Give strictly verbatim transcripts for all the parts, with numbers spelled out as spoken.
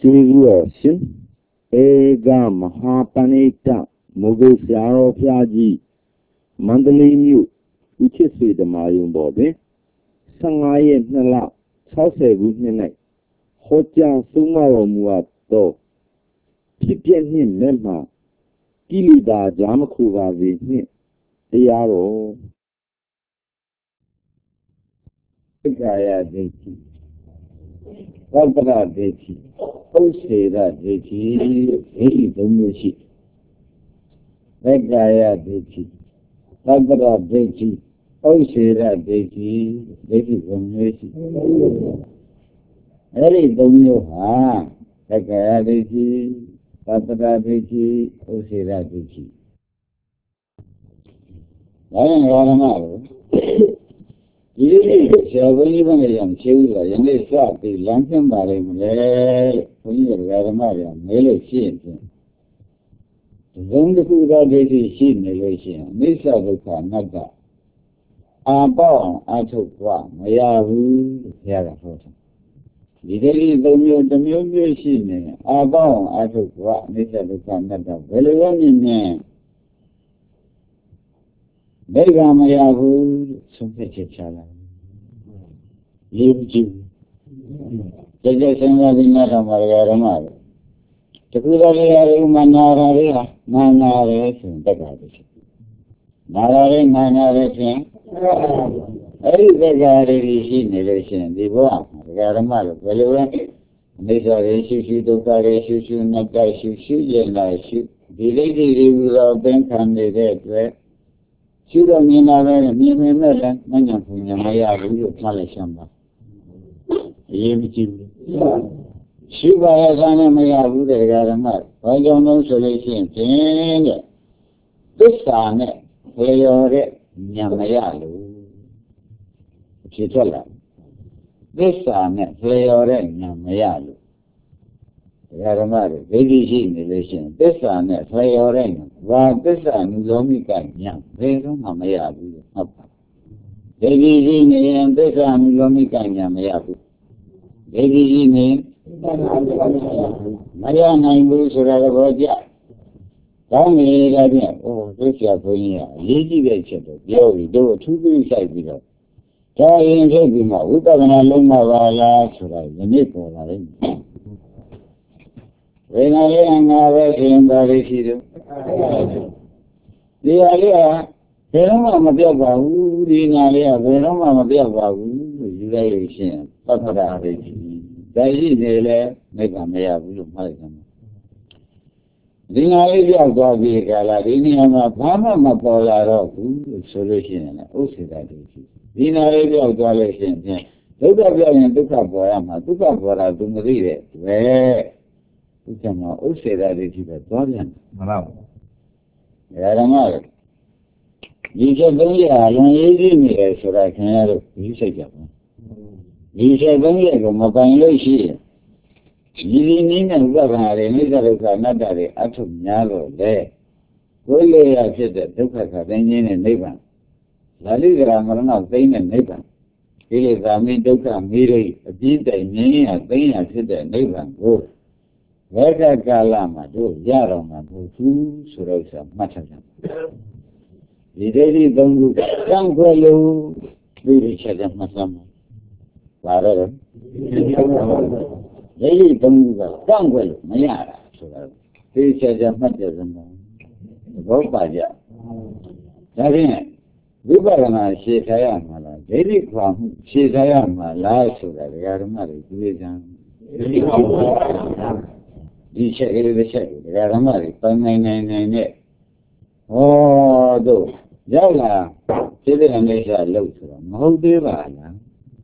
Julius, Ega Mahapanita, Mogosiaro Piaji, Mandalay Mu, which is with the Mayum Bobby, Sangayan Nala, Chase with Night, Hoja Sumaro Muato, Pipian him, Memma, Gilida Jamakuva with me, the arrow. Gaya Deki, Barbara Deki, Osera Deki, He Domushi, Gaya Deki, Barbara Deki, Osera Deki, Deki Domushi, Harry Domuha, Gaya Deki, Barbara Deki, Osera Deki. I don't know. Even children, and they saw the Lankan Valley, when you were Maria, Mele Shin. Then the food got this shin relation, this other can not that. I'm born, I took one, my yahoo, here a photo. The daily the mule, the mule shin, I'm born, I took one, this other can not that. Very well in there. They got my yahoo, some picture. Live Jim. The Jason in Margaramar. The Kudari Manara, Manara, the Gardis. Nara, Manara, I regard it in relation, the one, Garamar, relevant. These are issues you do got issues, you not got issues, and I shoot. The lady without them candidate, right? Shoot on me now, and me, Madam, Maya, you Palashamba. Shiva has an Maya Garamar. I don't know solution. This time, Playore Yamayalu. She told her. This time, Playore Yamayalu. Garamar, very easy relation. This time, Playore. While this time, Lomika Yam, very Mamayalu. Very easy, and this time, Lomika Yamayalu. Baby name Maya Nangu Suravaja. Tommy, oh, this is for you. Lady Vegetable, you do two things like below. Try and take him out. We got an alumna last right, the nipple. When I am a him by the season. The idea, they don't want to be about who the idea, they don't want to be about who you relation. Papa, they nearly make a mayor of Malcolm. The idea of God be Galadini and a Pama Mapola solution. Also, that is the idea of Galatian. Look up and look up for Amma, look up for us to read it. Where you can also say that it is a Dorian. Yaramar. You said, yeah, I don't need so I can have you say, you said, yeah, come up and look here. You didn't and love her in another, I took Nalo there. Well, I said that took her and neighbor. La Liga Marana, Bain and neighbor. It is a me, Doctor Miri, a deed and me, a Bain, I said that neighbor. Go. Where that Galama do, Yarama, who Surosa, much of them. The daily don't look young fellow, really said that Masama. Father, daily don't look young fellow, Mayara. He said that much of them. Go by ya. Davin, we were on a Shitayama, daily from Shitayama, last of the Yaramari division. He said, the check, Yaramari, five nine nine nine. Oh, do. Yala, children is a low to them. How do I?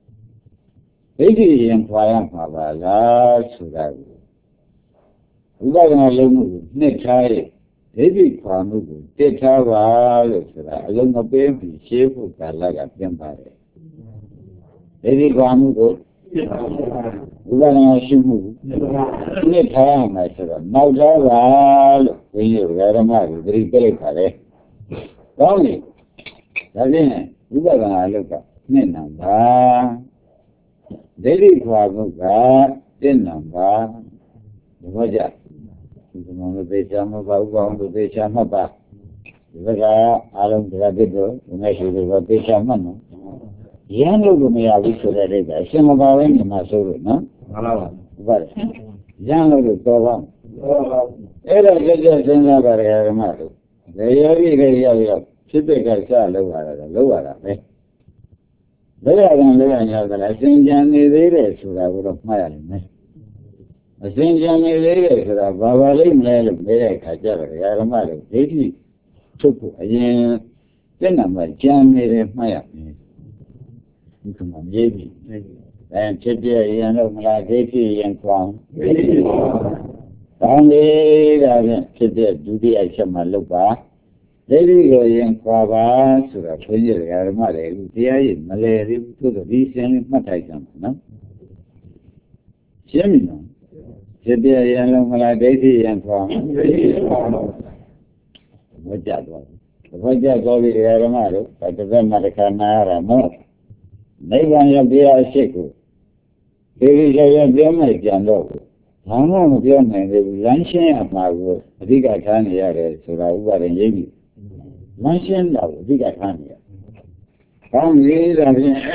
Baby inquire for a large sugar. We got an alone, next high. Baby Kwamu, take our along a baby, shape of Galaga Empire. Baby Kwamu, we got an assume. Next time, I said, now that when you got a mother, very big. Only, Davina, you got an alloca, Ninamba. Daily Kwamuka, Dinamba. ဘောကြဒီမှာမသေးချာမပါဘူးကောင်းလို့သေချာမှတ်ပါဒီဘက်ကအားလုံးတရားပြတော့ငါရှိတယ်ဘာသေချာမှတ်နော်ရမ်းလို့မရဘူးဆိုတဲ့အိဗယ်အရှင်မပါဘဲနေမှာဆိုလို့နော်မှန်ပါပါဟုတ်ပါတယ်ရမ်းလို့တော့ပါအဲ့ဒါကြက်ကြက်စဉ်းစားပါရဓမ္မတို့လေယောဂီတွေရောက်ရောက်ဖြစ်တဲ့ကစလောက်ရတာလောက်ရတာပဲလောက်ရกันလောက်ရရတာအစဉ်ကြံနေသေးတယ်ဆိုတာကိုတော့မှတ်ရလိမ့်မယ်အစဉ်ကြံနေသေးတယ်ဆိုတာဘာပါလိမ့်မလဲလို့မေးတဲ့အခါကျတော့ဓမ္မတို့ဒိဋ္ဌိထုတ်ဖို့အရင်လက်နံပါတ်ကြံနေတယ်မှတ်ရမယ်ဒီကမှာရေးပြီအဲဖြစ်ပြရင်တော့မလားဒိဋ္ဌိရင်ကောင်းဒိဋ္ဌိကောင်းနေတာဖြင့်ဖြစ်တဲ့ဒုတိယချက်မှလုပ်ပါဒိဋ္ဌိကိုရင်ခွာပါဆိုတာဘုန်းကြီးဓမ္မတွေလူတရားရည်မလဲသေးဘူးသို့တော့ဒီစင်လေးမှတ်ထားကြမှာနော်ရှင်းပြီနော်ဖြစ်ပြရင်လုံးမလားဒိဋ္ဌိရင်ခွာဒိဋ္ဌိခွာတော့ဝကြတော့ဝကြတော့ဒီဓမ္မတို့တစ်သက်မှတစ်ခါနာရတာမဟုတ်နိဗ္ဗာန်ရောက်တရားအရှိကိုဒီလိုရရပြောမှကြံတော့ဘာမှမပြောနိုင်သေးဘူးလမ်းရှင်းရမှာကိုအဓိကထားနေရတယ်ဆိုတာဥပါဒ်ရိပ်ပြီလမ်းရှင်းတော့အဓိကထားနေရကောင်းပြီဒါဖြင့်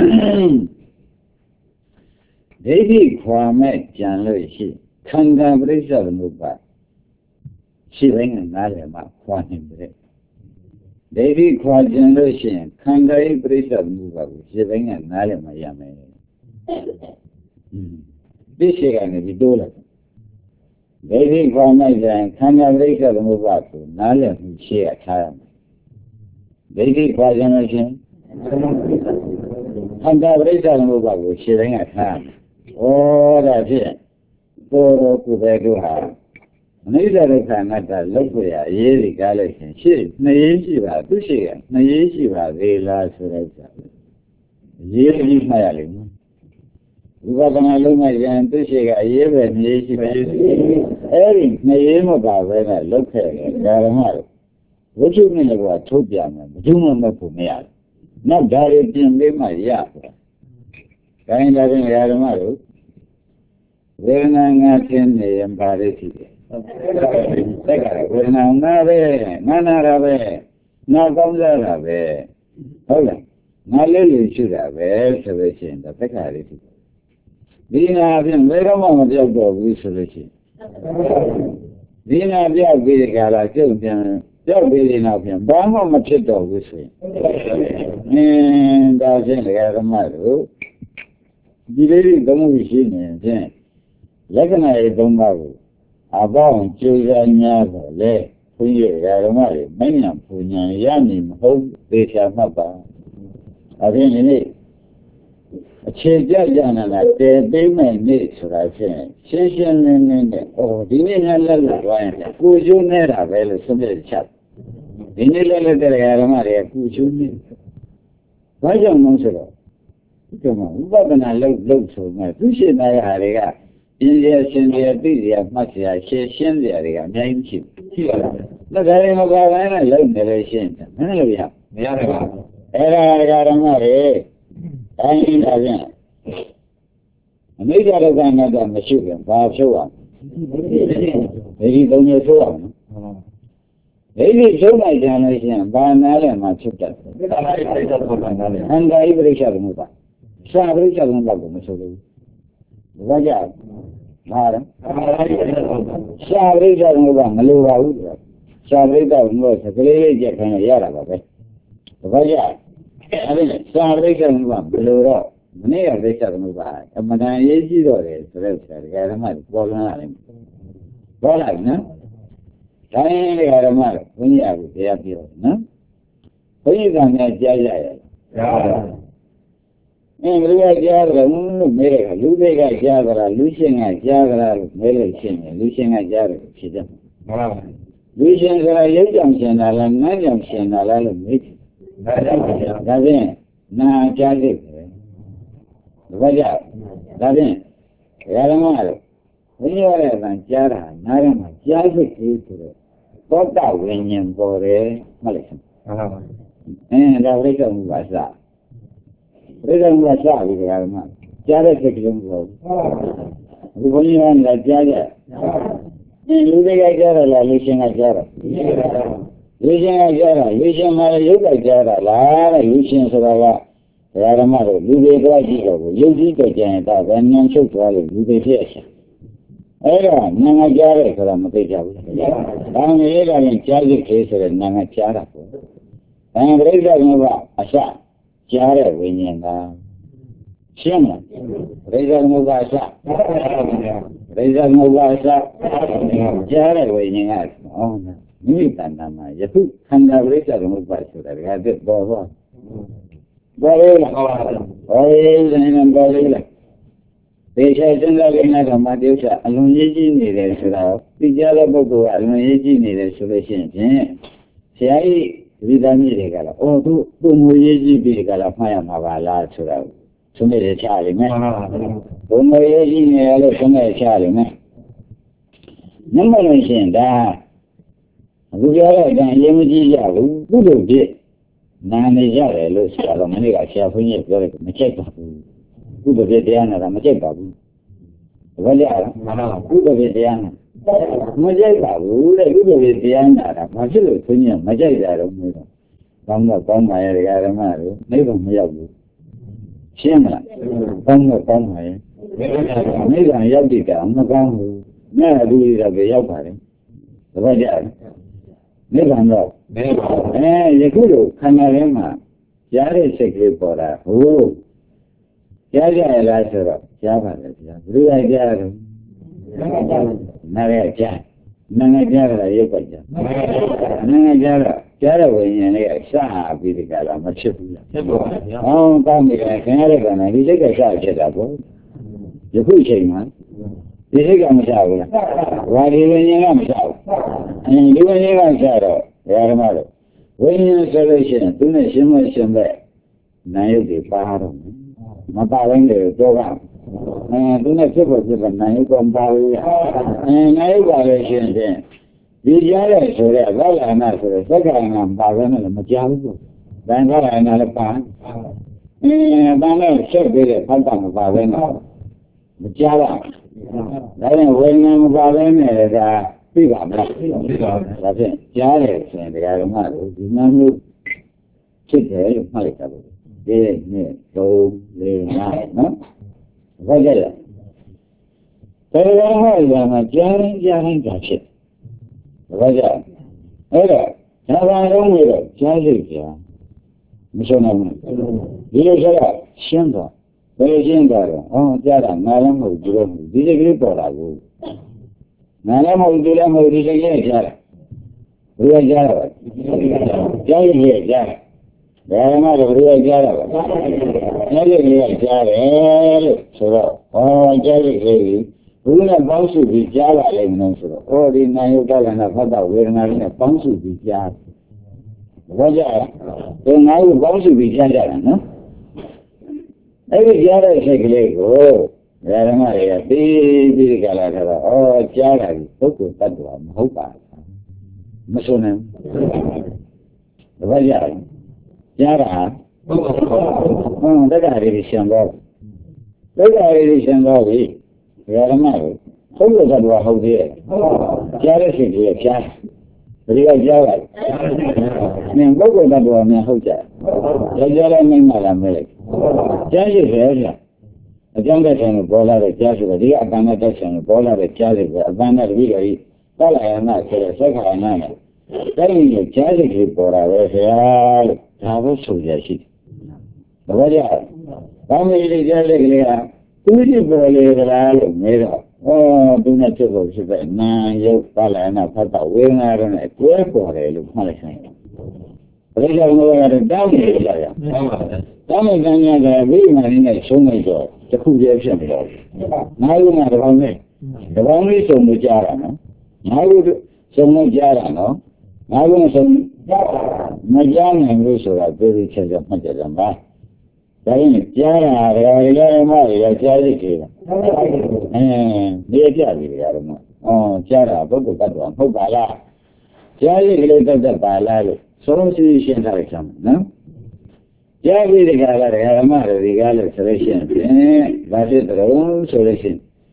ဒိဋ္ဌိခွာမဲ့ကြံလို့ရှိခန္ဓာပရိစ္ဆေသမုပ္ပါရှိတိုင်းကနားလည်မှခွာနေတယ်ဒိဋ္ဌိခွာကြံလို့ရှိရင်ခန္ဓာရဲ့ပရိစ္ဆေသမုပ္ပါကိုရှိတိုင်းကနားလည်မှရမယ်ဒီရှိကနေပြီးတိုးလိုက်ဒိဋ္ဌိခွာမဲ့ကြံခန္ဓာပရိစ္ဆေသမုပ္ပါကိုနားလည်မှုရှိရထားရမယ်ဒိဋ္ဌိခွာကြံလို့ရှိရင်ခန္ဓာပရိစ္ဆေသမုပ္ပါကိုရှိတိုင်းကထားရမယ်ဩဒါဖြင့်ကိုယ်တော်ကိုယ်ပဲတို့ဟာအနိစ္စဒုက္ခအနတ္တလောက်ကိုရအရေးကြီးကားလို့ရှင်ရှေ့နှစ်ရေးရှိပါသူရှိကနှစ်ရေးရှိပါသေးလားဆိုတော့ကြာအရေးကြီးမှတ်ရလိမ့်မယ်ဝိပဿနာလုံးမဲ့ရင်သူရှိကအရေးပဲနှစ်ရေးရှိပါအဲ့ဒီနှစ်ရေးမပါဘဲနဲ့လောက်ခဲ့တယ်ဓမ္မတို့ဝိသုနဲ့ကထုတ်ပြမယ်ဘယ်သူမှမဖို့မရတယ်နောက်ဒါတွေပြင်ပေးမှရတယ်ဒါရင်ဒါရင်ဓမ္မတို့ဝေဒနာငါသိနေရင်ပါရရှိတယ်သက်ကဝေဒနာငါပဲငါနာတာပဲငါကောင်းစားတာပဲဟုတ်လားငါလေးလေးရှိတာပဲဆိုလို့ရှိရင်သက်ကလေးရှိတယ်ဒီနာဖြင့်ဘယ်တော့မှမပြောက်တော့ဘူးဆိုလို့ရှိရင်ဒီနာပြောက်ပြီးကြတာကျုပ်ပြန်ပြောက်ပြီးတဲ့နောက်ပြန်ဘာမှမဖြစ်တော့ဘူးဆိုရင်အင်းဒါဖြင့်ဓမ္မတို့ဒီလေးတွေသုံးခုရှိနေဖြင့်လက္ခဏာရေးသုံးပါးကိုအပေါင်းကျိုးစားများတော့လေဘုန်းကြီးဓမ္မတွေမဉ္ဇဉ်ပူဉ္ဇဉ်ရနေမဟုတ်သေချာမှတ်ပါအပြင်ဒီနေ့အခြေပြကြနေတာတည်သိမ့်မဲ့နေ့ဆိုတာဖြင့်ရှင်းရှင်းလင်းလင်းနဲ့အော်ဒီနေ့ငါလက်လက်သွားရင်ကိုကျိုးနေတာပဲလို့ဆုံးဖြတ်ချက်ဒီနေ့လက်လက်တဲ့ဓမ္မတွေကကိုကျိုးနေဘာကြောင့်လဲဆိုတော့ဒီမှာဥပဒနာလုံးလုံးဆိုမှသူရှိတဲ့ဟာတွေကပြင်းရရှင်းရသိရမှတ်ရရှင်းရှင်းရတွေကအများကြီးရှိရှိပါလားလက်ကြရင်မပါဘဲနဲ့လုံးနေလို့ရှင်းတယ်မင်းလို့ရမရတယ်ပါအဲ့ဒါဓမ္မတွေအဲဒီဒါဖြင့်အနိစ္စဒုက္ခအနတ္တမရှိခင်ဘာဖြုတ်အောင်ဒီဒီသုံးမျိုးဖြုတ်အောင်နော်ဒီဒီဖြုတ်လိုက်ကြလို့ရှိရင်ဘာနာလဲမှာဖြုတ်တတ်တယ်ခန္ဓာဤပရိစ္ဆေသမုပ္ပါသာပရိစ္ဆေသမုပ္ပါကိုမဖြုတ်ဘူးဘာကြောင့်ဟာလဲရှာပရိစ္ဆေသမုပ္ပါမလိုပါဘူးရှာပရိစ္ဆေသမုပ္ပါစကလေးလေးကြက်ခိုင်းရတာပါပဲဘာကြောင့်အဲ့ဒါရှာပရိစ္ဆေသမုပ္ပါဘယ်လိုတော့မနေ့ကပရိစ္ဆေသမုပ္ပါအမှန်တန်ရေးကြည့်တော့တယ်ဆိုတော့ဆရာဓမ္မပေါ်လာတယ်ပေါ်လာနော်ဒါရင်လေဓမ္မတော့ဘုန်းကြီးအခုတရားပြောနော်ဘုန်းကြီးကလည်းကြားရရဲ့ကြားပါအင်းလူကကြားတယ်လို့မဲတယ်လူတွေကကြားကြတာလူရှင်ကကြားကြတာလို့မဲလို့ရှင်းတယ်လူရှင်ကကြားတယ်ဖြစ်တယ်မှန်ပါပါလူရှင်ကရုပ်ကြောင့်ရှင်တာလားနာမ်ကြောင့်ရှင်တာလားလို့မေးတယ်နာမ်ကြောင့်ရှင်ဒါဖြင့်နာကြားတယ်ဘာကြောင့်ဒါဖြင့်ဓမ္မတော့ဘုန်းကြီးရတဲ့အတန်ကြားတာနားထဲမှာကြားစိတ်ကြီးဆိုတော့သောတာဝိညာဉ်ပေါ်တယ်မှတ်လိုက်စမ်းမှန်ပါပါအင်းဒါပြိဿမှုပါစပြိဿမှုပါစပြီဓမ္မကြားတဲ့စိတ်ကလေးမဟုတ်ဘူးဘုန်းကြီးကကြားကြလူတွေကကြားရလားလူရှင်ကကြားရလူရှင်ကကြားရလူရှင်မှာရုပ်ကကြားရလားတဲ့လူရှင်ဆိုတာကဓမ္မတို့လူတွေတော့ကြည့်တော့ရုပ်ကြီးကြကြရင်ဒါပဲနန်းချုပ်သွားလို့လူတွေဖြစ်ရအဲ့တော့နာငါကြားတယ်ဆိုတာမသိကြဘူး။ဒါနဲ့အဲ့ဒါရင်ကြားစိတ်လေးဆိုတဲ့နာငါကြားတာပေါ့။အဲပြိဿမျိုးကအစကြားတဲ့ဝိညာဉ်ကရှင်းလား။ပြိဿမျိုးကအစပြိဿမျိုးကအစကြားတဲ့ဝိညာဉ်ကဟောမိမိတဏ္ဍာမှာယခုခန္ဓာပြိဿမျိုးပါဆိုတာကတည်းကပေါ်သွား။ပေါ်လေလား။ဟောဒီနေ့ပေါ်လေလား။ဒေချာစဉ်းစားကြည့်လိုက်တော့မတ္တဥစ္စာအလွန်ရေးကြီးနေတယ်ဆိုတော့သိကြတဲ့ပုဂ္ဂိုလ်ကအလွန်ရေးကြီးနေတယ်ဆိုလို့ရှိရင်ဖြင့်ဆရာကြီးဒီသားမြစ်တွေကလည်းအော်သူသူ့ငွေရေးကြီးပြီးကြလားမှားရမှာပါလားဆိုတော့သုံးနေချရလိမ့်မယ်ဘုံငွေရေးကြီးနေရလို့သုံးနေချရလိမ့်မယ်နမလို့ရှိရင်ဒါအခုပြောတဲ့အတိုင်းရေးမကြည့်ကြဘူးသူ့လိုဖြစ်နာနေရတယ်လို့ဆိုတော့မနေ့ကဆရာဘုန်းကြီးပြောတယ်မချိတ်ပါဘူးကုသပြေတရားနာတာမကြိုက်ပါဘူး။ဘာလဲ။ကုသပြေတရားနာမကြိုက်ပါဘူးတဲ့ကုသပြေတရားနာတာဘာဖြစ်လို့ခွင်းကြီးမကြိုက်တာတော့မျိုးတော့ကောင်းတော့ကောင်းပါရဲ့ဓမ္မတို့နိဗ္ဗာန်မရောက်ဘူး။ရှင်းမလား။ကောင်းတော့ကောင်းပါရဲ့နိဗ္ဗာန်ရောက်တဲ့ကမကောင်းဘူး။မဲ့လူတွေတော့ရောက်ပါလေ။ဘာကြလဲ။နိဗ္ဗာန်တော့အဲယခုလိုခန္ဓာထဲမှာကြားတဲ့စိတ်ကလေးပေါ်တာဟိုကြားကြရလားဆိုတော့ကြားပါလေဗျာဘယ်လိုကြားလဲနားရကြားနားကြားရရုပ်ကကြားနားကြားတော့ကြားတဲ့ဝိညာဉ်လေးကစပြီးဒီကလာမဖြစ်ဘူးလားဖြစ်ပါဗျာဟောကောင်းပြီခင်ဗျားတွေကလည်းဒီစိတ်ကစဖြစ်တာပေါ့ယခုချိန်မှာဒီစိတ်ကမစဘူးလားဝါဒီဝိညာဉ်ကမစဘူးအဲဒီဝိညာဉ်ကစတော့ဓမ္မတို့ဝိညာဉ်ဆိုလို့ရှိရင်သူနဲ့ရှင်းမရှင်းပဲနာယုတ်တွေပါတော့မပါရင်တော့အဲသူနဲ့ဖြစ်ဖို့ဖြစ်ဖို့နိုင်ရုပ်ကမပါဘူးအဲနိုင်ရုပ်ပါလို့ရှိရင်ဒီကြားတဲ့ဆိုတဲ့သာလနာဆိုတဲ့သက္ကနာပါပဲနဲ့မကြားဘူး။ဒါသာလနာလည်းပါအဲဒါနဲ့ဆက်ပြီးတဲ့ဖတ်တာမပါပဲနဲ့မကြားပါဘူး။ဒါနဲ့ဝေဒနာမပါပဲနဲ့ဒါသိပါမလား။သိပါဘူး။ဒါဖြင့်ကြားတယ်ဆိုရင်တရားဓမ္မတို့ဒီနာမျိုးဖြစ်တယ်လို့မှတ်လိုက်တာပေါ့။ဒီနေ့သုံးလေးငါးနော်ဘာကြလဲတရားဟောရမှာကြားရင်ကြားရင်ကြားဖြစ်ဘာကြအဲ့တော့ဒါပါတော့လို့ကြားစိတ်ကြားမဆုံးနိုင်ဘူးဒီလိုဆိုတော့ရှင်းတော့ဘယ်ရှင်းတော့ဩကြားတာငါလည်းမဟုတ်ဘူးလို့ဒီစိတ်ကလေးပေါ်လာဘူးငါလည်းမဟုတ်ဒီလည်းမဟုတ်ဒီစိတ်ကလေးကြားတယ်ဘယ်ကြားတော့ကြားရင်ကြားတယ်ဒါမှမဟုတ်ဘယ်ကြားတော့ကြားရည်ကြားတယ်လို့ဆိုတော့ဩကြားရည်လေးဘုရားပေါင်းစုပြီးကြားလာလိမ့်မယ်ဆိုတော့ဩဒီနာယုတ္တကနာဖတ်တာဝေဒနာလေးနဲ့ပေါင်းစုပြီးကြားဘာကြလဲဒီနာယုပေါင်းစုပြီးကြားကြတာနော်အဲ့ဒီကြားတဲ့စိတ်ကလေးကိုဓမ္မတွေကသိပြီးကြလာတော့ဩကြားတာဒီပုဂ္ဂိုလ်တ attva မဟုတ်ပါဘူးမဆိုနိုင်ဘူးဘာကြလဲကြားတာဟုတ်တက္ကရာတွေရှင်းတော့တက္ကရာတွေရှင်းတော့ပြီဓမ္မတွေဟုတ်လို့ကတော့ဟုတ်သေးတယ်ကြားတဲ့စိတ်ကြီးကြားဘယ်လိုကြားလဲနင်ပုဂ္ဂိုလ်တ attva များဟုတ်ကြတယ်ကြားတဲ့မိမလာမဲလိုက်ကြားရှိတယ်ဗျအကြောင်းတဲ့ဆံကိုပေါ်လာတဲ့ကြားဆိုတော့ဒီကအပန်းနဲ့တက်ဆံကိုပေါ်လာတဲ့ကြားတွေကအပန်းနဲ့တပိတော်ကြီးသလယနာဆိုတဲ့သက်ခါနာနဲ့တိုင်းကြီးကြားစိတ်ကြီးပေါ်လာပဲဆရာလို့ဒါပဲဆိုရရှိတယ်။ဘာကြလဲ။ဘာမေးလေးကြားတဲ့ကလေးကသူရှိပေါ်လေကလားလို့မေးတော့ဩသူနဲ့ဖြစ်ဖို့ဖြစ်တဲ့နာယုတ်ပါဠိနာဖတ်တော့ဝေငါရနဲ့တွဲပေါ်တယ်လို့မှတ်လိုက်ဆိုင်တယ်။ဘယ်လိုလဲကတော့တောင်းနေကြရအောင်။ဟုတ်ပါဘူး။တောင်းနေကြတဲ့ဝိမာန်နဲ့ဆုံးနေတော့တစ်ခုတည်းဖြစ်နေတော့။နာယုတ်ကတပေါင်းနဲ့တပေါင်းလေးဆုံးမကြတာနော်။နာယုတ်ဆုံးမကြတာနော်။နာယုတ်ဆုံးမကြားနိုင်လို့ဆိုတာပြေးပြီးချက်ချက်မှတ်ကြတယ်မှာဒါရင်ကြားရတာရရမရကြားရခဲ့တာအဲဒီကြပြီရတော့မအော်ကြားတာပုဂ္ဂိုလ်တ attva မဟုတ်ပါလားကြားရကလေးတတ်ပါလားလို့ဆုံးရှိရှင်းထားလိုက်ချင်နော်ကြားပြီးဒီကလာဓမ္မတွေကလည်းဆိုလို့ရှိရင်ဖြင့်ဘာဖြစ်တယ်ဆိုလို့ရှိရင်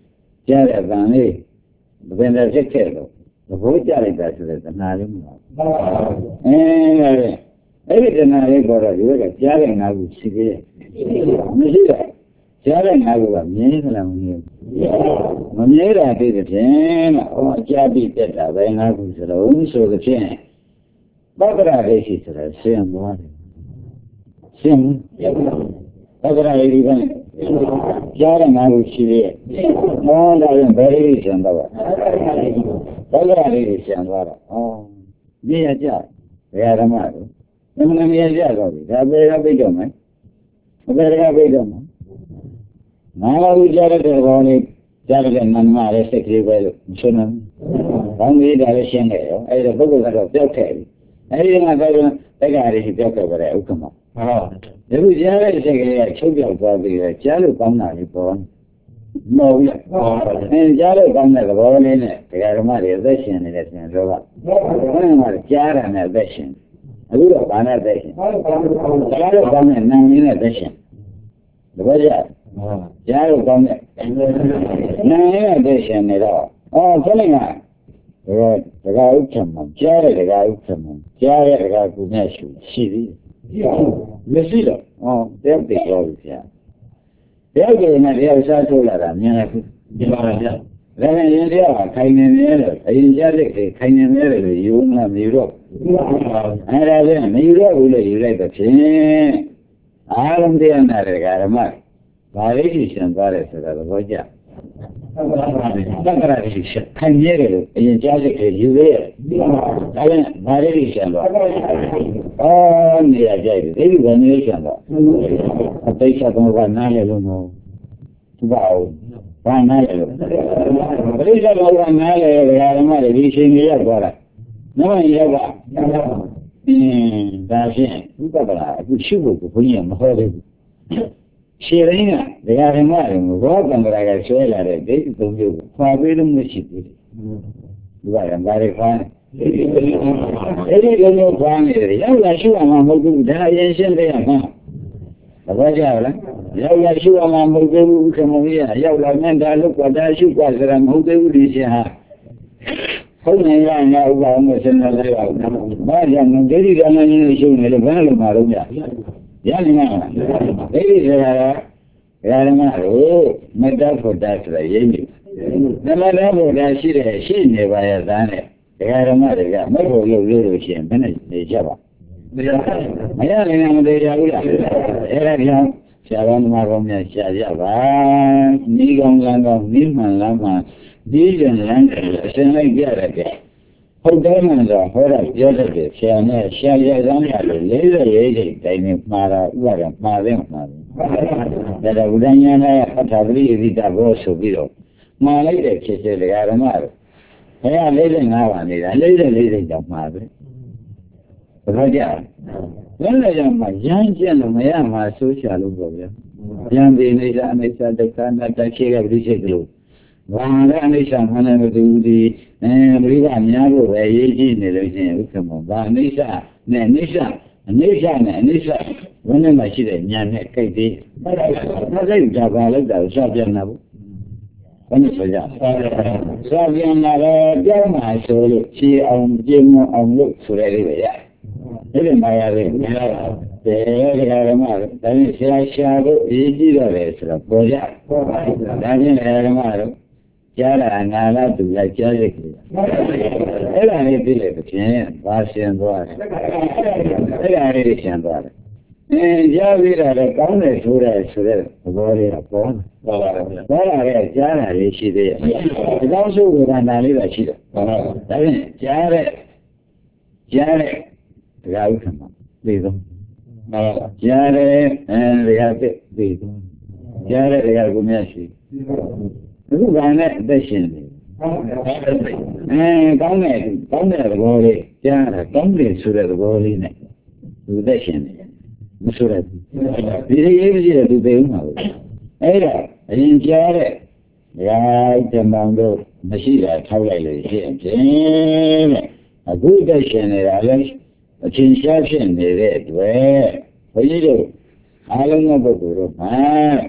ကြားတဲ့တန်လေးဘယ်နဲ့ဖြစ်ခဲ့တော့သဘောကျလိုက်တာဆိုတဲ့တဏှာလေးမဟုတ်အဲအဲ့ဒီတဏှာလေးပေါ်တော့ဒီကကြားတဲ့ငါကူရှိသေးတယ်မရှိတော့ကြားတဲ့ငါကူကမြဲသလားမမြဲဘူးမမြဲတာသိတဲ့ဖြင့်ဟောကြားပြီးတက်တာပဲငါကူဆိုတော့ဆိုတဲ့ဖြင့်ပတ္တရာဒိဋ္ဌိဆိုတာဆင်းသွားတယ်ဆင်းပတ္တရာဒိဋ္ဌိကကြားတဲ့ငါကူရှိသေးတယ်ဟောဒါရင်ဘယ်လိုဆင်းသွားပါပတ္တရာဒိဋ္ဌိဆင်းသွားတော့ဩမြင်ရကြဘယ်ဓမ္မလဲမမမြင်ရကြတော့ဒီဒါပဲပြိတ်တော့မယ်ဘယ်ကပြိတ်တော့မယ်ငါးခုကြားတဲ့ဘောလေးကြားတဲ့နန္ဒမရဲ့စိတ်ကလေးပဲလို့ဆိုနေ။ဘောင်းလေးဒါလည်းရှင်းခဲ့ရော။အဲဒီတော့ပုဂ္ဂိုလ်ကတော့ပြောက်ခဲ့ပြီ။အဲဒီကပြောတော့တက္ကရာကြီးပြောက်ခဲ့ပါတဲ့ဥက္ကမ။ဟုတ်။ဒီလိုကြားတဲ့စိတ်ကလေးကချုပ်ပြောက်သွားပြီးတော့ကြားလို့ကောင်းတာလေးပေါ်။မဟုတ်ဘူးလား။ဟုတ်။အဲကြားလို့ကောင်းတဲ့သဘောလေးနဲ့တရားဓမ္မတွေအသက်ရှင်နေတဲ့ဆင်တော်က။ဟုတ်။ဘယ်မှာကြားတာနဲ့အသက်ရှင်။အခုတော့ဘာနဲ့အသက်ရှင်။ကြားလို့ကောင်းတဲ့နာမ်လေးနဲ့အသက်ရှင်။တပည့်ကြကြားလို့ကောင်းတဲ့နာရတဲ့ရှင်နေတော့အော်ခဏကဒါကဒကာဥက္ကမကြားတဲ့ဒကာဥက္ကမကြားတဲ့ဒကာကူမြတ်ရှိရှိသေးတယ်မရှိတော့အော်တဲ့တဲ့ပြောပြီဗျာတဲ့ကနဲ့တရားစားထုတ်လာတာမြင်လိုက်ဒီပါလားဗျာဒါနဲ့ရင်တရားခိုင်နေနေတယ်အရင်ကြားတဲ့ခိုင်နေနေတယ်လို့ယူမလားမယူတော့အဲ့ဒါလည်းမယူတော့ဘူးလို့ယူလိုက်တော့ဖြင့်အားလုံးတရားနာတဲ့ဒကာဓမ္မဘာလေးရှိရှင်သွားတယ်ဆိုတာသဘောကျတက္ကရာရှိရှင်ခိုင်မြဲတယ်လို့အရင်ကြားစိတ်ကယူသေးတယ်ဒါလည်းဘာလေးရှိရှင်သွားအော်နေရာကြိုက်တယ်ဒီလိုနေရှင်သွားအတိတ်ကဘကနားရလို့မဟုတ်သူပါဦးဘာနားရလို့ပရိစ္ဆေဘကနားရတဲ့ဓမ္မတွေဒီချိန်ကြီးရောက်သွားတာနောက်ရင်ရောကအင်းဒါဖြင့်ဥပဒနာအခုရှိဖို့ကိုဘုန်းကြီးကမဟောသေးဘူးရှင်းရင်းကဒကာဓမ္မတွေဘောကံကရာကဆွဲလာတဲ့ဒိဋ္ဌိသုံးမျိုးကိုခွာပေးလို့မရှိသေးဘူး။ဒီကရံဘာတွေခွာအဲ့ဒီလိုမျိုးခွာနေတယ်ရောက်လာရှိအောင်မဟုတ်ဘူးဒါအရင်ရှင်းတဲ့မှာသဘောကျလားရောက်လာရှိအောင်မဟုတ်ဘူးဥက္ကမကြီးကရောက်လာမြန်တာလို့ကဒါရှိกว่าဆိုတာမဟုတ်သေးဘူးဒီရှင်ဟာဟုတ်နေရငါဥပအောင်မစနေလိုက်ပါဘူး။ဘာကြောင့်ဒိဋ္ဌိကံနဲ့ရှုနေလို့ဘယ်လိုမှတော့မရရနိုင်မှာဒိဋ္ဌိဆိုတာကဘယ်မှာလို့မေတ္တာဖို့တာဆိုတာရင်းနေသမထဖို့တာရှိတယ်ရှိနေပါရဲ့သားနဲ့ဒကာဓမ္မတွေကမဟုတ်လို့လို့လို့ရှိရင်ဘယ်နဲ့နေကြပါမရနိုင်မသေးရဘူးလားအဲ့ဒါကြောင့်ဆရာတော်မှာကောင်းများရှာကြပါဤကောင်းလမ်းကောင်းဤမှန်လမ်းမှန်ဒီကျန်လမ်းအစဉ်လိုက်ကြရတယ်ဟုတ်တယ်မှန်တော့ဟောတာပြောတတ်တယ်ဆရာနဲ့ဆရာရဲ့စမ်းရလို့လေးရရေးချိန်တိုင်းနဲ့မှားတာဥပါဒမှားတယ်မှားတယ်ဒါတော့ဘုဒ္ဓဉာဏ်နဲ့အထာပရိယိတဘောဆိုပြီးတော့မှားလိုက်တဲ့ဖြစ်စေဒကာဓမ္မတို့ဘယ်ကလေးတဲ့ငါးပါနေတာလေးတဲ့လေးတဲ့ကြောင့်မှားပဲဘယ်ကြလဲလဲကြောင့်မှရမ်းကျက်လို့မရမှာဆိုးချလို့ပေါ့ဗျာဉာဏ်ဒီနေစာအနိစ္စဒုက္ခအနတ္တရှိတဲ့ပြိစိတ်ကလို့ဘာလဲအနိစ္စမှန်တယ်သူဒီအဲပရိသတ်များဖို့ပဲရေးကြည့်နေလို့ရှိရင်ဥက္ကမဘာအနိစ္စနဲ့အနိစ္စအနိစ္စနဲ့အနိစ္စဘယ်နဲ့မှရှိတဲ့ဉာဏ်နဲ့ကြိတ်သေးဘာလဲဒါပါလိုက်တာစပြန်လာဘူးဘယ်နဲ့ဆိုကြစပြန်လာတော့ကြောင်းမှာဆိုလို့ခြေအောင်ပြင်းမအောင်လို့ဆိုရလေးပဲရအဲ့ဒီမှာရတယ်မရပါဘူးတယ်ဒကာဓမ္မတို့ဒါနဲ့ဆရာရှာတို့ရေးကြည့်တော့တယ်ဆိုတော့ပေါ်ကြပေါ်ပါဘူးဒါချင်းဒကာဓမ္မတို့ကြားတာနာလာသူလိုက်ကြားရကြတယ်အဲ့ဒါလေးသိလိုက်ဖြင့်ဘာရှင်သွားတယ်အဲ့ဒါလေးရှင်သွားတယ်အင်းကြားပြီးတာလည်းကောင်းတယ်ဆိုတဲ့ဆိုတဲ့သဘောလေးကပေါ်ပေါ်ပါဘူးပေါ်လာတဲ့ကြားတာလေးရှိသေးရဲ့ဒီကောင်းစုဝေဒနာလေးကရှိတယ်ဟုတ်ပါဘူးဒါဖြင့်ကြားတဲ့ကြားတဲ့တရားဥက္ကမသိဆုံးဟုတ်ပါကြားတဲ့အဲတရားသိသိဆုံးကြားတဲ့တရားကိုမြတ်ရှိအခုကလည်းအသက်ရှင်နေအဲကောင်းတယ်ကောင်းတဲ့သဘောလေးကြားတာကောင်းတယ်ဆိုတဲ့သဘောလေးနဲ့သူအသက်ရှင်နေမဆိုရဘူးဒီရေးကြီးတဲ့သူသိဦးမှာဘူးအဲ့ဒါအရင်ကြားတဲ့ရာဇမန်တို့မရှိတာထောက်လိုက်လို့ရှိရင်ဖြင့်အခုအသက်ရှင်နေတာလည်းအချင်းရှားဖြစ်နေတဲ့အတွက်ဘုန်းကြီးတို့အားလုံးသောပုဂ္ဂိုလ်တို့မှာ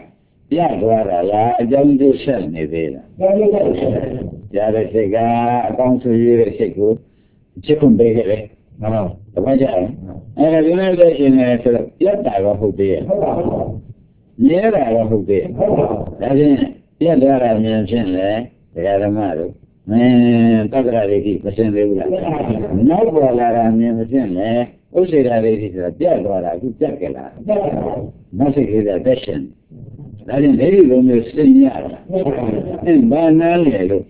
ပြတ်သွားတာလားအကြောင်းကျဆက်နေသေးလားကြားတဲ့စိတ်ကအကောင်းဆိုရတဲ့စိတ်ကိုချစ်ခွင့်ပေးခဲ့တယ်မှန်ပါတပတ်ကြတယ်အဲ့ဒါဒီနေ့လည်းရှင်နေဆိုတော့ပြတ်တာတော့ဟုတ်သေးရဲ့မြဲတာတော့ဟုတ်သေးရဲ့ဒါချင်းပြတ်သွားတာမြင်ဖြင့်လေဒကာဓမ္မတို့မင်းတက္ကရာဒိဋ္ဌိမစင်သေးဘူးလားနောက်ပေါ်လာတာမြင်ဖြင့်လေဥစ္စေတာဒိဋ္ဌိဆိုတာပြတ်သွားတာအခုပြတ်ကြလားနောက်စိတ်လေးသက်ရှင်ဒါချင်းဒိဋ္ဌိလုံးမျိုးစဉ်းရတာအင်းဘာနာလဲလို့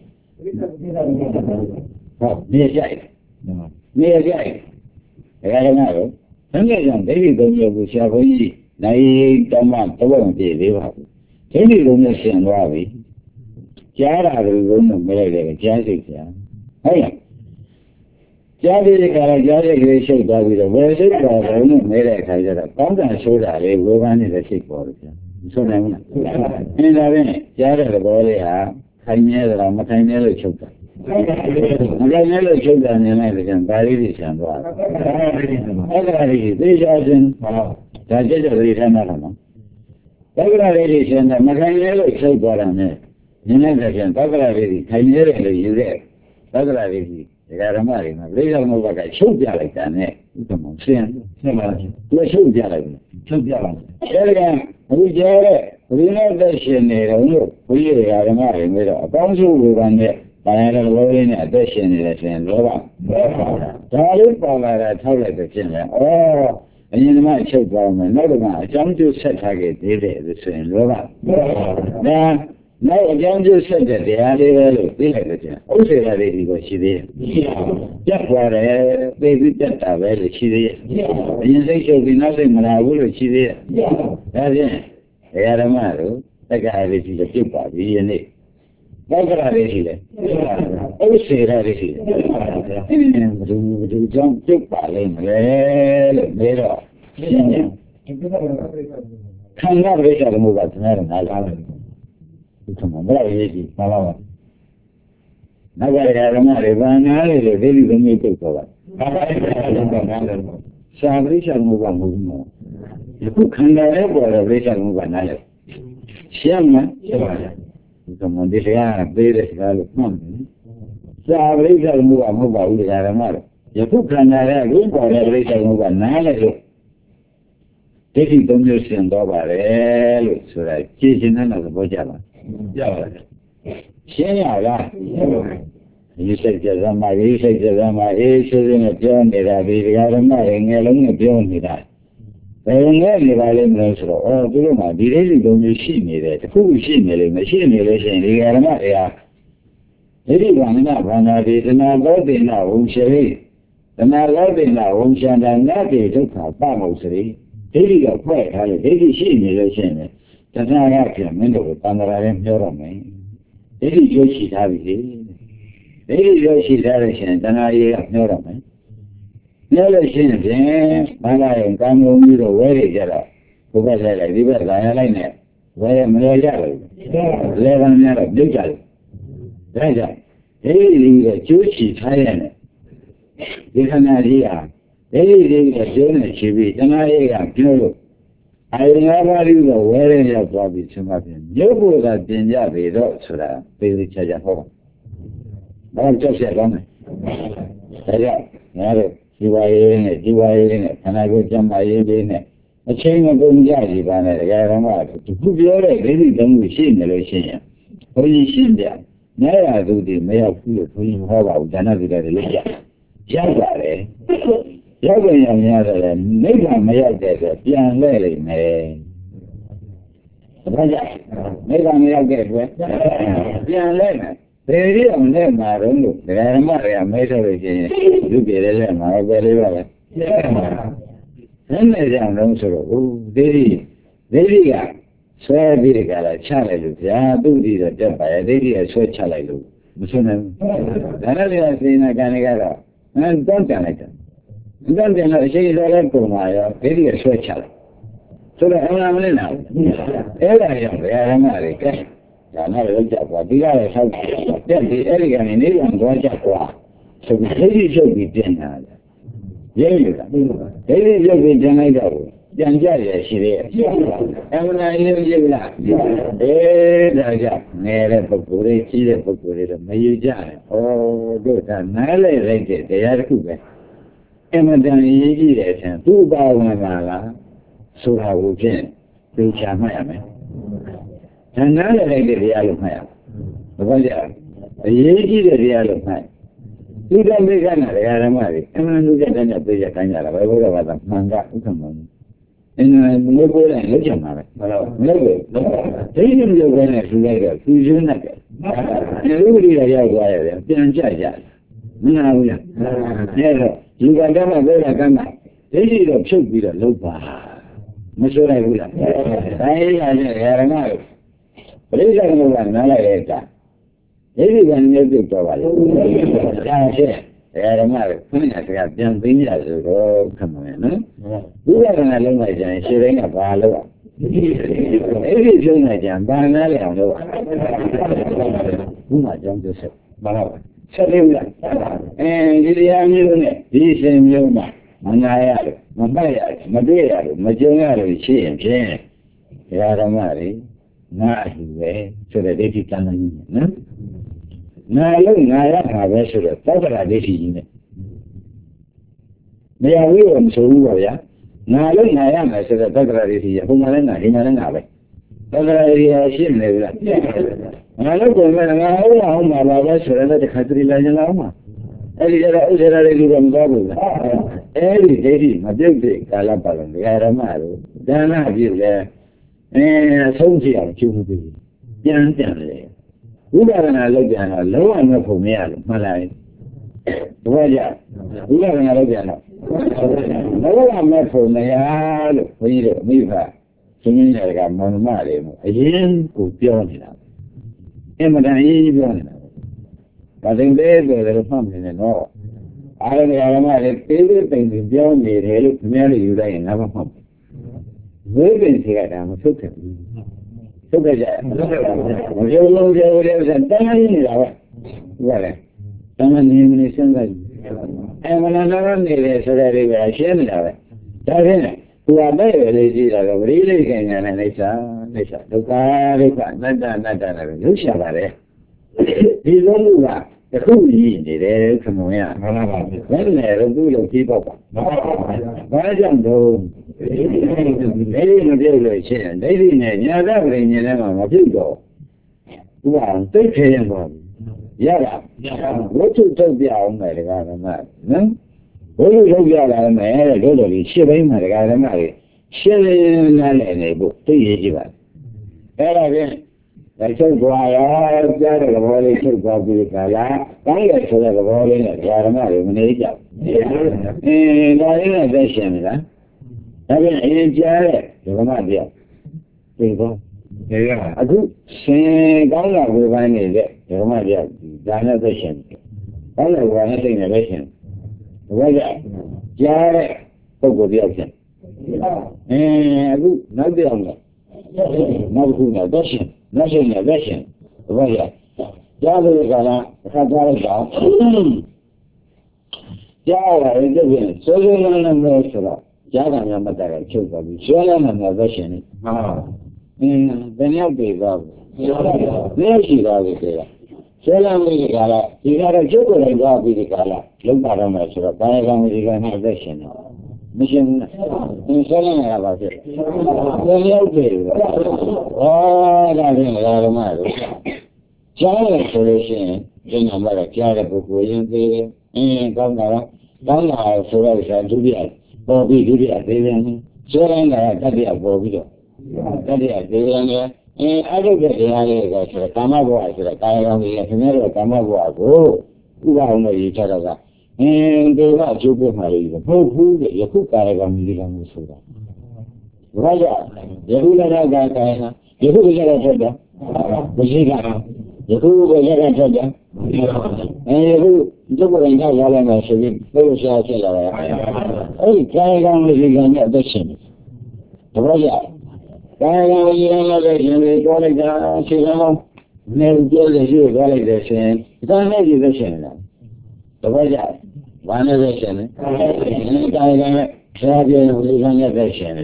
ဟုတ်မြေကြိုက်မြေကြိုက်ဒကာဓမ္မတို့ဘယ်နဲ့ကြောင့်ဒိဋ္ဌိလုံးမျိုးကိုဆရာဘုန်းကြီးနိုင်တမတဝက်ပြည့်သေးပါဘူးဒိဋ္ဌိလုံးမျိုးရှင်သွားပြီကြားတာတွေလုံးမလိုက်တယ်ကြားစိတ်ကြားဟုတ်လားကြားတဲ့ခါကျကြားတဲ့ကလေးရှိတ်သွားပြီးတော့ဝယ်စိတ်ပေါ်တယ်လို့မဲတဲ့အခါကျတော့ကောင်းတာဆိုးတာလေးဝေဖန်နေတဲ့စိတ်ပေါ်တယ်ဗျာမဆိုနိုင်ဘူးလားအင်းဒါပဲကြားတဲ့သဘောလေးဟာခိုင်နေသလားမခိုင်နေလို့ချုပ်တာမခိုင်နေလို့ချုပ်တာနေလိုက်ကြံဒါလေးတွေဆံသွားအဲ့ဒါလေးသိချခြင်းဒါကြက်ကြက်လေးထမ်းတာနော်သက္ကရာလေးတွေဆံတယ်မခိုင်နေလို့ချုပ်သွားတာနဲ့နင်းလိုက်ကြံသက္ကရာလေးတွေခိုင်နေတယ်လို့ယူတဲ့သက္ကရာလေးကြီးဒကာဓမ္မတွေမှာလေးရောက်တော့ကချုပ်ပြလိုက်တာနဲ့ဥက္ကမောဆင်းဆင်းပါလားသူချုပ်ပြလိုက်တယ်ချုပ်ပြလိုက်တယ်ဒါကအခုကျဲတဲ့ဘုရားသက်ရှင်နေတယ်လို့ဘုရားဒကာဓမ္မတွေမျိုးတော့အကောင်းဆုံးဝေဖန်တဲ့ဘာရတဲ့လောလေးနဲ့အသက်ရှင်နေတယ်ဆိုရင်လောဘလောဘဒါလေးပေါ်လာတာထောက်လိုက်တဲ့ဖြစ်နေဩအရင်ကမှချုပ်သွားမယ်နောက်တော့အကြောင်းကျဆက်ထားခဲ့သေးတယ်လို့ဆိုရင်လောဘဒါနောက်အကြောင်းကျဆက်တဲ့တရားလေးပဲလို့သိလိုက်တဲ့ကျဥစ္စေရာလေးဒီကိုရှိသေးတယ်ပြတ်သွားတယ်သိပြီးပြတ်တာပဲလို့ရှိသေးတယ်အရင်စိတ်ချုပ်ပြီးနောက်စိတ်မလာဘူးလို့ရှိသေးတယ်ဒါဖြင့်ဒကာဓမ္မတို့တက္ကရာလေးကြီးပြုတ်ပါပြီယနေ့တက္ကရာလေးကြီးလေဥစ္စေရာလေးကြီးဘယ်လိုဘယ်လိုကြောင့်ပြုတ်ပါလိမ့်မလဲလို့မေးတော့ခံရတဲ့ကြမှုကသနာရနာလာတယ်ဒီကမှာမရရေးကြီးပါပါပါနောက်ကဓမ္မတွေဗန္နာလေးတွေဒိဋ္ဌိသမီးပြုတ်သွားပါဘာသာရေးကတော့နားတယ်ရှာပရိစ္ဆာမှုကမဟုတ်ဘူးနော်ဒီခုခန္ဓာရဲ့ပေါ်တဲ့ပရိစ္ဆာမှုကနားတယ်ရှင်းမရှင်းပါလားဒီကမှာဒီတရားပေးတဲ့စကားလို့မှတ်တယ်ရှာပရိစ္ဆာမှုကမဟုတ်ပါဘူးဓမ္မတွေယခုခန္ဓာရဲ့အခုပေါ်တဲ့ပရိစ္ဆာမှုကနားတယ်လို့ဒိဋ္ဌိသုံးမျိုးရှင်သွားပါတယ်လို့ဆိုတာကြည်ရှင်တဲ့သဘောကြပါကြပါလားရှင်းရလားဒီစိတ်ကြဇမရေးစိတ်ကြဇမအေးဆိုရင်ပြောနေတာဒီဓမ္မတွေငယ်လုံးနဲ့ပြောနေတာဘယ်ငယ်နေပါလိမ့်မလို့ဆိုတော့အော်သူတို့ကဒီဒိဋ္ဌိသုံးမျိုးရှိနေတယ်တခုခုရှိနေလိမ့်မယ်ရှိနေလို့ရှိရင်ဒီဓမ္မတွေဟာဒိဋ္ဌိဘာနာဘာနာဒီတဏှာသောတိနာဝုံရှိတဏှာသောတိနာဝုံရှန္ဒနာတိဒုက္ခပမုစရိဒိဋ္ဌိကဖွဲ့ထားလို့ဒိဋ္ဌိရှိနေလို့ရှိရင်တဏှာကပြန်မင်းတို့ကိုတန်ត្រာရဲပြောတော့မယ်ဒိဋ္ဌိကျိုးရှိထားပြီလေဒိဋ္ဌိကျိုးရှိထားလို့ရှိရင်တဏှာရေးကပြောတော့မယ်ပြောလို့ရှိရင်ဖြင့်ဘာသာရင်ကံကုန်ပြီးတော့ဝဲရကြတော့ဘုရားဆက်လိုက်ဒီဘက်လာရလိုက်နဲ့ဝဲမလဲကြဘူးလဲကံများတော့ပြုတ်ကြတယ်ဒါကြောင့်ဒိဋ္ဌိကကျိုးရှိထားရဲ့ဒီခန္ဓာကြီးဟာဒိဋ္ဌိတွေကကျိုးနေရှိပြီးတဏှာရေးကပြောလို့အရင်ကဘာလို့လဲဝဲရရောက်သွားပြီဆိုမှပြန်ရုပ်ဖို့သာပြင်ကြပြီတော့ဆိုတာပြေးချကြဟောဘာကြောက်ရကောင်းလဲဒါကြောင့်ငါတို့ဒီဝါရေးနဲ့ဒီဝါရေးနဲ့ခန္ဓာကိုယ်ကြမ်းပါရေးလေးနဲ့အချိန်မကုန်ကြစီပါနဲ့တရားတော်မှာဒီခုပြောတဲ့ဒိဋ္ဌိသုံးခုရှိနေလို့ရှိရင်ဘုရားရှင်းပြနေရသူဒီမရောက်ဘူးလို့ဘုရားဟောပါဘူးဒါနသီလတွေလည်းကြားရောက်ပါတယ်ရောက်ပြန်ရောက်ရတယ်နိဗ္ဗာန်မရောက်တဲ့အတွက်ပြန်လဲလိမ့်မယ်။ဘာကြောင့်နိဗ္ဗာန်မရောက်တဲ့အတွက်ပြန်လဲမယ်။ဘယ်လိုအောင်လဲမှာတော့လို့ဒကာဓမ္မတွေကမဲထုတ်လို့ရှိရင်လူပြေလဲလဲမှာပဲလေးပါပဲ။ဘယ်နဲ့ကြောင့်လဲဆိုတော့ဟိုဒီဒီဒီဒီကဆွဲပြီးကြလားချလိုက်လို့ဗျာသူ့ဒီတော့တက်ပါရဲ့ဒီဒီကဆွဲချလိုက်လို့မဆွနိုင်ဘူး။ဒါနဲ့လည်းစေနာကံတွေကတော့အဲတောင်းကြလိုက်တယ်။ဒါပြန်လို့အရှိတော်လည်းပုံပါရောဒိဋ္ဌိကဆွဲချလိုက်ဆိုတော့အမှန်မလေးလားအဲ့ဒါကြောင့်ဘယ်အရမတွေကဲဒါနဲ့လောက်ကြပါဒီကလည်းဆောက်တက်ဒီအဲ့ဒီကနေနေပြန်သွားကြကွာဆိုပြီးဒိဋ္ဌိချုပ်ပြီးပြင်လာတယ်ရိပ်လို့လားဒိဋ္ဌိချုပ်ပြီးပြင်လိုက်တော့ဒပြန်ကြရရှိတယ်အမှန်တရားရင်းကြည့်လားအဲဒါကြောင့်ငယ်တဲ့ပုဂ္ဂိုလ်တွေကြီးတဲ့ပုဂ္ဂိုလ်တွေတော့မယူကြနဲ့ဩတို့ကနားလေလိုက်တဲ့တရားတစ်ခုပဲအမှန်တရားရင်းကြည့်တဲ့အချိန်သူ့ပါဝင်လာလားဆိုတာကိုဖြင့်သိချာမှတ်ရမယ်ဒါနားလေလိုက်တဲ့တရားလို့မှတ်ရမယ်ဘာကြောင့်အရေးကြီးတဲ့တရားလို့မှတ်လူတော်မိကနာတရားဓမ္မတွေအမှန်လူတဲ့တဲ့ပြေးရခိုင်းကြတာပဲဘုရားဘာသာမှန်ကဥက္ကမအင်းငါကိုယ်တိုင်လက်ချင်ပါပဲဟုတ်လားလက်ကိုဒိဋ္ဌိမျိုးပဲနဲ့လူလိုက်တော့သူကျွန်းနဲ့တယ်လူတွေရောက်သွားရတယ်ပြန်ကြကြမနာဘူးလားအဲတော့လူကတည်းကဘယ်ကကမ်းမှာဒိဋ္ဌိတော့ဖြုတ်ပြီးတော့လုပ်ပါမဆိုနိုင်ဘူးလားဒါရေးရတယ်ဓမ္မတွေပရိစ္ဆေကနားလိုက်တဲ့အခါဒိဋ္ဌိကမျိုးပြုတ်သွားပါလေဒါရှင်းဓမ္မတွေခဏတည်းကပြန်သိနေရဆိုတော့ခမမယ်နော်ဘုရားကလည်းလုံးလိုက်ကြရင်ရှင်းတိုင်းကဘာလို့အဲ့ဒီပြုံးနေကြဘာနာလဲအောင်လို့ဘုရားကြောင့်ကျဆက်ဘာလို့ဆက်လို့လားအဲဒီတရားမျိုးနဲ့ဒီရှင်မျိုးမှာမနာရတယ်မပတ်ရတယ်မတွေ့ရတယ်မကြုံရလို့ရှိရင်ဖြင့်ဓမ္မတွေငါအတူပဲဆိုတဲ့ဒိဋ္ဌိကံနေနော်ငါလုံးငါရတာပဲဆိုတော့သောတာဒိဋ္ဌိကြီးနဲ့မရဘူးလို့မဆိုဘူးပါဗျာငါလုံးငါရမယ်ဆိုတော့သောတာဒိဋ္ဌိကြီးဟိုမှာလည်းငါဒီမှာလည်းငါပဲသောတာဒိဋ္ဌိရှိနေပြီလားငါလုံးကိုငါငါဟုတ်အောင်မှာပါပဲဆိုတော့တခါတည်းလာကြလားမှာအဲ့ဒီတော့ဥစ္စာတွေလူတော့မသွားဘူးလားအဲ့ဒီဒိဋ္ဌိမပြုတ်တဲ့ကာလပတ်လုံးဓမ္မတို့ဒါနပြုတ်လဲအဲဆုံးဖြတ်အောင်ကျုံမှုပြီးပြန်ပြန်လေဝိပဿနာလုပ်ပြန်တော့လုံးဝမဖို့မရလို့မှတ်လိုက်တပည့်ကြဝိပဿနာလုပ်ပြန်တော့လုံးဝမဖို့မရလို့ဘုန်းကြီးတို့မိဘရှင်ကြီးတွေကမောင်မတွေမို့အရင်ကိုပြောနေတာအမှန်တန်အရင်ကြီးပြောနေတာဒါတင်သေးတယ်လို့မှတ်နေတယ်နော်အားရဓမ္မတွေသေးသေးတိမ်တိမ်ပြောနေတယ်လို့ခင်ဗျားတို့ယူလိုက်ရင်ငါမမှတ်ဘူးဝိပင်စီကဒါမထုတ်ခဲ့ဘူးထုတ်ခဲ့ကြမပြောလို့ပြောတယ်ဆိုတန်းရင်းနေတာပဲဟုတ်တယ်တန်းနေနေစဉ်းစားကြည့်အဲမနာနာနေတယ်ဆိုတဲ့တွေပဲရှင်းနေတာပဲဒါဖြင့်သူကတဲ့ရလေးကြည့်တာကပရိလိက္ခဏနဲ့အိဋ္ဌာအိဋ္ဌာဒုက္ခဒုက္ခအနတ္တအနတ္တလည်းရုပ်ရှာပါတယ်ဒီလုံးကတခုကြီးနေတယ်ခမုံရမှန်ပါပါဘယ်နဲ့တော့သူ့လိုကြီးပေါ့ပါဘာကြောင့်တော့ဒီလိုမပြုတ်လို့ရှိရင်ဒိဋ္ဌိနဲ့ညာသပရိညာနဲ့မှမပြုတ်တော့သူကသိခဲရင်ပေါ့ရတာဝိသုထုတ်ပြအောင်မယ်ဒကာဓမ္မနော်ဝိသုထုတ်ပြလာမယ်တဲ့တို့တို့ဒီရှစ်ဘိန်းမှာဒကာဓမ္မတွေရှင်းနေနေနေဖို့သိရကြပါအဲ့ဒါဖြင့်ဒါချုပ်သွားရောကြားတဲ့သဘောလေးချုပ်သွားပြီးကြလားတိုင်းရဆိုတဲ့သဘောလေးနဲ့ဓမ္မတွေမနေကြဘူးအင်းဒါလေးနဲ့သက်ရှင်ပြီလားဒါပြန်အရင်ကြားတဲ့ဓမ္မတရားသိကောနေရအခုရှင်ကောင်းလာဝေဖန်နေတဲ့ဓမ္မတရားဒါနဲ့သက်ရှင်ကောင်းလာဝေဖန်တဲ့စိတ်နဲ့သက်ရှင်ဘာကြကြားတဲ့ပုဂ္ဂိုလ်တယောက်ရှင်အင်းအခုနောက်ပြောင်းတော့နောက်ခုနဲ့သက်ရှင်လက်ရှိနဲ့လက်ရှိဘာလဲကြားလို့ကလားအခါကြားလိုက်တော့ကြားရတယ်ဒီပြင်စိုးစိုးလန်းလန်းလို့ဆိုတော့ကြားတာများမတတ်ရချုပ်သွားပြီဆွဲလန်းမှာသက်ရှင်နေမှန်ပါအင်းဘယ်ရောက်ပြီတော့လက်ရှိသွားပြီဆိုတာဆွဲလန်းပြီးကြလားဒီကတော့ချုပ်ကိုလိုက်သွားပြီးဒီကလားလုံးပါတော့မယ်ဆိုတော့ဘာရကံဒီကနေ့သက်ရှင်နေမရှင်းဘူး။သင်ဆွဲနေရပါဖြစ်။ဘယ်ရောက်ပြီလဲ။ဟောဒါဖြင့်ဓမ္မတို့ကြားရဆိုလို့ရှိရင်ဒီနာမကကြားတဲ့ပုဂ္ဂိုလ်ရင်သေးတယ်။အင်းကောင်းတာတော့ကောင်းတာဆိုတော့ဆရာဒုတိယပေါ်ပြီးဒုတိယသေးတယ်။ဆွဲနေတာကတတိယပေါ်ပြီးတော့တတိယသေးတယ်။အင်းအဲ့ဒီတရားလေးကဆိုကာမဘဝဆိုတော့ကာယကံကြီးခင်ဗျားတို့ကာမဘဝကိုဥပအောင်လို့ရေးချတော့ကအင်းဒီကအကျိုးပေးမှာလေမဟုတ်ဘူးတဲ့ယခုကာယကံဒီကံကိုဆိုတာဘာကြောင့်ယခုလည်းကာယကံယခုလည်းကာယထွက်တာမရှိကယခုလည်းကာယထွက်တာအဲယခုဒုက္ခရင်ကြောက်ရလာမယ်ဆိုပြီးဘယ်လိုရှာဖြစ်လာလဲအဲဒီကာယကံဒီကံနဲ့အသက်ရှင်တယ်ဘာကြောင့်ကာယကံဒီကံနဲ့အသက်ရှင်ပြီးတော့လိုက်တာခြေကမ်းနေပြည့်စုံရွေးသွားလိုက်တဲ့ရှင်ဒါနဲ့ဒီသက်ရှင်လာတပည့်ကြဘာနဲ့သက်ရှင်လဲကာယကံနဲ့ဆရာပြောရင်ဒီကံနဲ့သက်ရှင်နေတယ်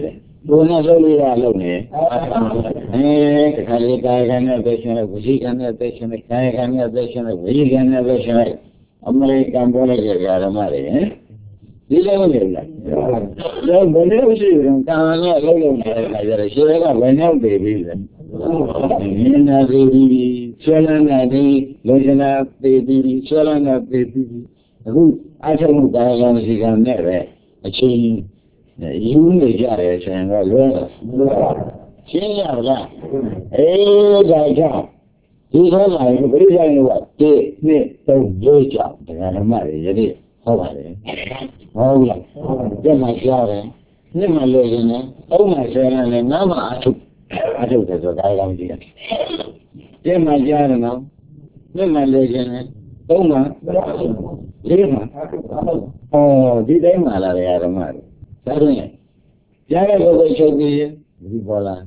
ကိုယ်နဲ့လုပ်လို့ရလို့နေအဲခါလေးကာယကံနဲ့ပဲရှင်လိုက်ဝစီကံနဲ့ပဲရှင်လိုက်ကာယကံနဲ့ပဲရှင်လိုက်ဝစီကံနဲ့ပဲရှင်လိုက်အမေရိကန်ပေါ်လိုက်တဲ့ဓမ္မတွေဟင်ဒီလိုမလုပ်လားတော့ဘယ်လိုရှိရင်ကာမနဲ့လုံးလုံးနေတဲ့ခါကျတော့ရှင်ကဘယ်နဲ့တည်ပြီးလဲမြင်နာပြီးပြီးဆွဲလန်းနေပြီးလောကနာတည်ပြီးဆွဲလန်းနေတည်ပြီးအခုအထုံးမှုကာယကံဝစီကံနဲ့ပဲအချင်းယူနေကြတယ်ဆိုရင်တော့လွယ်ရှင်းရလားအေးဒါကြောင့်ဒီထဲမှာပြိဿယုကတိနှစ်သုံးလေးကြောင့်တရားဓမ္မတွေယနေ့ဟောပါတယ်ဟုတ်လားကျက်မှကြားတယ်နှစ်မှလို့ရင်လည်းသုံးမှဆယ်လည်းငါးမှအထုအထုတယ်ဆိုဒါကောင်းကြည့်တယ်ကျက်မှကြားတယ်နော်နှစ်မှလို့ရင်လည်းသုံးမှလေးမှဟောဒီတိုင်းမှလာတယ်ဓမ္မတွေဒါဆိုရင်ကြားတဲ့ပုဂ္ဂိုလ်ချုပ်ပြီးဒီပေါ်လာ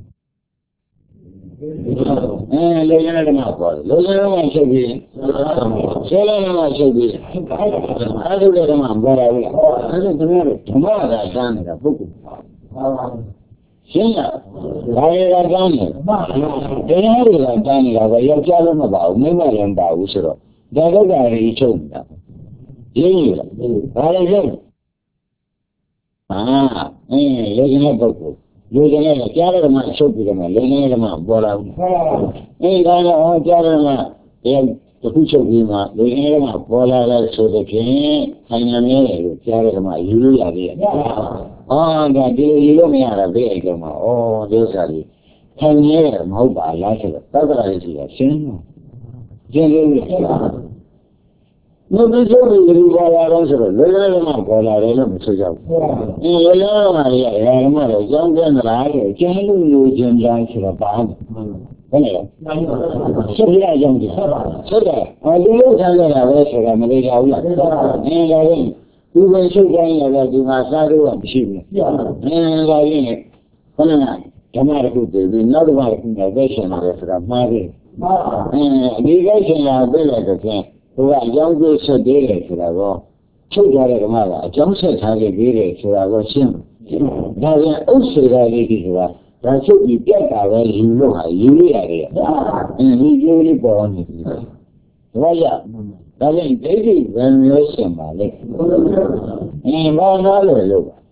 အဲလေကျတဲ့ဓမ္မပေါ်လေကျတဲ့ဓမ္မချုပ်ပြီးဆဲလည်းဓမ္မချုပ်ပြီးအဲဒါလည်းဓမ္မပေါ်လာဘူးအဲဒါကဓမ္မကတန်းနေတာပုဂ္ဂိုလ်ရှင်းလားဘာရကတန်းနေတရားတွေကတန်းနေတာပဲယောက်ျားလည်းမပါဘူးမိန်းမလည်းမပါဘူးဆိုတော့ဒါတော့ကလည်းချုပ်နေတာရင်းရလားဘာလဲချုပ်အာအင်းလေကျတဲ့ပုဂ္ဂိုလ်လူကျင်တဲ့ကြားရမှာချုပ်ပြီးတော့မှလေကျတဲ့မှာပေါ်လာဘူး။အဲဒီကတော့ဟောကြားရမှာတရားတစ်ခုချုပ်ပြီးမှလေကျတဲ့မှာပေါ်လာတဲ့ဆိုတဲ့ဖြင့်ဆိုင်ငံနေတယ်လို့ကြားရမှာယူလို့ရသေးတယ်။အော်ဒါဒီလိုယူလို့မရတာဘေးအိတ်ကမှာဩဒီဥစ္စာကြီးဆိုင်နေတယ်မဟုတ်ပါလားဆိုတော့သတ္တရာကြီးကရှင်းတော့ရှင်းလို့လား။မင်းတို့ဆိုရင်ဒီဘာလာတော့ဆိုတော့လေလေမှာပေါ်လာတယ်လို့မဆိုကြဘူး။အင်းလေလေမှာရရမှာတော့ကြောင်းကျန်လာတယ်ကျန်လို့ယူခြင်းတိုင်းဆိုတော့ပါမယ်။ဟုတ်လား။ဆက်ရအောင်ကြည့်။ဆက်တယ်။အဲဒီလိုဆန်းရတာပဲဆိုတော့မလေးကြဘူးလား။အင်းဒါရင်ဒီပဲချုပ်တိုင်းရတဲ့ဒီမှာစားလို့မရှိဘူး။အင်းဒါရင်ခဏကဓမ္မတစ်ခုတည်ပြီးနောက်တစ်ခါတစ်ခုနဲ့ပဲရှင်လာတယ်ဆိုတာမှားတယ်။အင်းဒီကိစ္စလာပြည့်လိုက်တော့ဟိုကအကြောင်းကျဆက်သေးတယ်ဆိုတာတော့ချုပ်ကြတဲ့ဓမ္မကအကြောင်းဆက်ထားခဲ့သေးတယ်ဆိုတာကိုရှင်းဒါပြန်ဥစ္စေရာလေးကြီးဆိုတာဒါချုပ်ပြီးပြတ်တာပဲယူလို့ဟာယူရရတယ်အင်းဒီလိုလေးပေါ်နေပြီဒါရဒါပြန်ဒိဋ္ဌိဗံမျိုးရှင်ပါလေအင်းဘာနာလို့လို့ပါ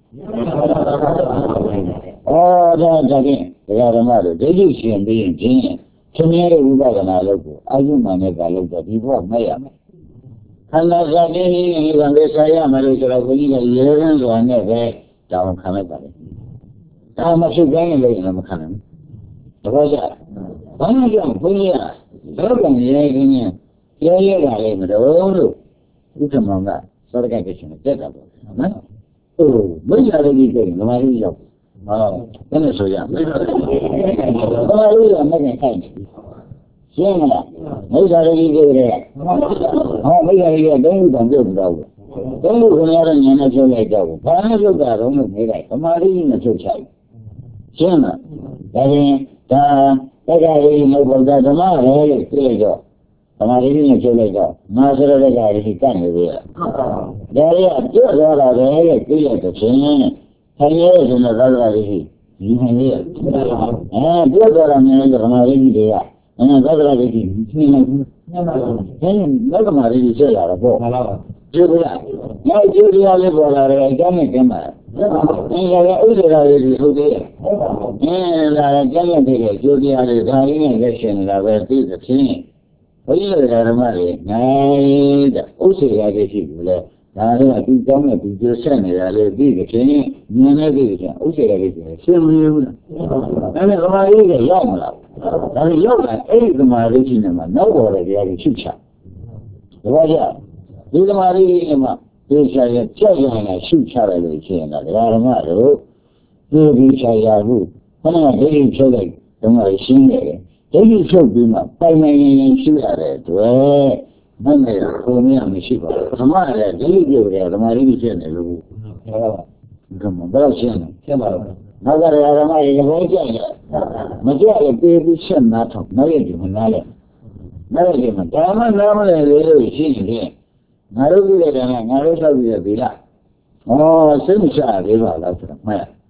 အော်ဒါဒါပြန်ဒကာဓမ္မတို့ဒိဋ္ဌိရှင်ပြီးရင်ချင်းခင်ဗျားတို့ဝိပဿနာလုပ်ကိုအာယုမှန်နဲ့ကလုပ်တော့ဒီဘဝမဲ့ရမယ်ခန္ဓာစာရင်းကြီးဒီကံလေးဆရာမယ်လို့ဆိုတော့ဘုန်းကြီးကရေရင်းစွာနဲ့ပဲတောင်းခံလိုက်ပါလေဒါမှဖြစ်တိုင်းလို့ရင်မခံနိုင်ဘူးတပည့်ကြဘာလို့ကြောင့်ဘုန်းကြီးကတော့ကံရေရင်းကြီးရဲရဲတာလေးမတော်လို့ဥက္ကမောင်ကသောတကကိစ္စနဲ့တက်တာပေါ့နော်ဟိုမင်းရလေးကြီးပြင်ဓမ္မကြီးရောက်ဟောဘယ်နဲ့ဆိုရမလဲဘာလို့ရမလဲခိုင်းရှင်းမလားမိစ္ဆာရိကြီးတွေဟောမိစ္ဆာရိကြီးကတုံးတုံပြုတ်တော့ဘူးတုံးလို့ခင်ဗျားတို့ညနေဖြုတ်လိုက်တော့ဘာနဲ့ဖြုတ်တာတော့လို့မေးလိုက်ဗမာရိကြီးနဲ့ဖြုတ်ချိုက်ရှင်းလားဒါရင်ဒါတက္ကရာကြီးမဟုတ်ဘူးဓမ္မရဲလို့ပြေးလိုက်တော့ဗမာရိကြီးနဲ့ဖြုတ်လိုက်တော့မာစရတက္ကရာကြီးကန့်နေပြီဒါရီကပြတ်သွားတာပဲလို့ပြေးလိုက်တော့ရှင်ဆိုင်ရဲဆိုတော့သာသာကြီးဒီဟန်ကြီးအဲပြတ်သွားတာမျိုးဗမာရိကြီးတွေကအဲသာသာကြီးကြီးနေနေဘူးအဲလောကမာရိကြီးဆက်လာတော့ပေါ့မှန်ပါပါကျေးဇူးလားနောက်ကျေးဇူးလေးပေါ်လာတယ်အကြောင်းနဲ့ကျင်းပါအဲဒါကဥစ္စာလေးတွေဟုတ်တယ်အဲဒါကကျမ်းနဲ့တည်းကကျေးဇူးလေးဒါရင်းနဲ့လက်ရှင်လာပဲသိသဖြင့်ဘုရားဓမ္မတွေနိုင်တဲ့ဥစ္စာလေးရှိဘူးလေဒါလည်းသူကြောင်းနဲ့သူကျဆက်နေတာလေသိသဖြင့်ဉာဏ်နဲ့သိသဖြင့်ဥစ္စာလေးတွေရှင်းမရဘူးလားအဲဒါကဘာကြီးကရောက်မလားဒါလည်းရောက်လာအဲ့ဒီသမာဓိရှိနေမှာနောက်ပေါ်တဲ့တရားကြီးရှုချဒါကြဒီသမာဓိကြီးမှာဒီဆရာကြောက်ရနေတာရှုချတယ်လို့ရှင်းနေတာဒကာဓမ္မတို့ဒီဒီဆရာကခဏဒိဋ္ဌိဖြုတ်လိုက်ဓမ္မရှင်းနေတယ်ဒိဋ္ဌိဖြုတ်ပြီးမှပိုင်နိုင်ရင်ရှုရတဲ့အတွက်မနဲ့ကိုမရမရှိပါဘူးဓမ္မလည်းဒိဋ္ဌိပြုတ်တယ်ဓမ္မရင်းရှင်းတယ်လို့ဟုတ်ပါဘူးဓမ္မဘယ်လိုရှင်းလဲရှင်းပါတော့နောက်ကဓမ္မရေဘောကြည့်တယ်မကြည့်ရပြေးပြီးရှင်းနာထောက်နောက်ရည်မနာလဲနောက်ရည်မှာဒါမှနားမလဲလေလို့ရှင်းရင်ငါတို့ကြည့်တယ်ကငါတို့ဆောက်ပြီးပြီလားဩစိတ်မချသေးပါလားဆိုတော့မှန်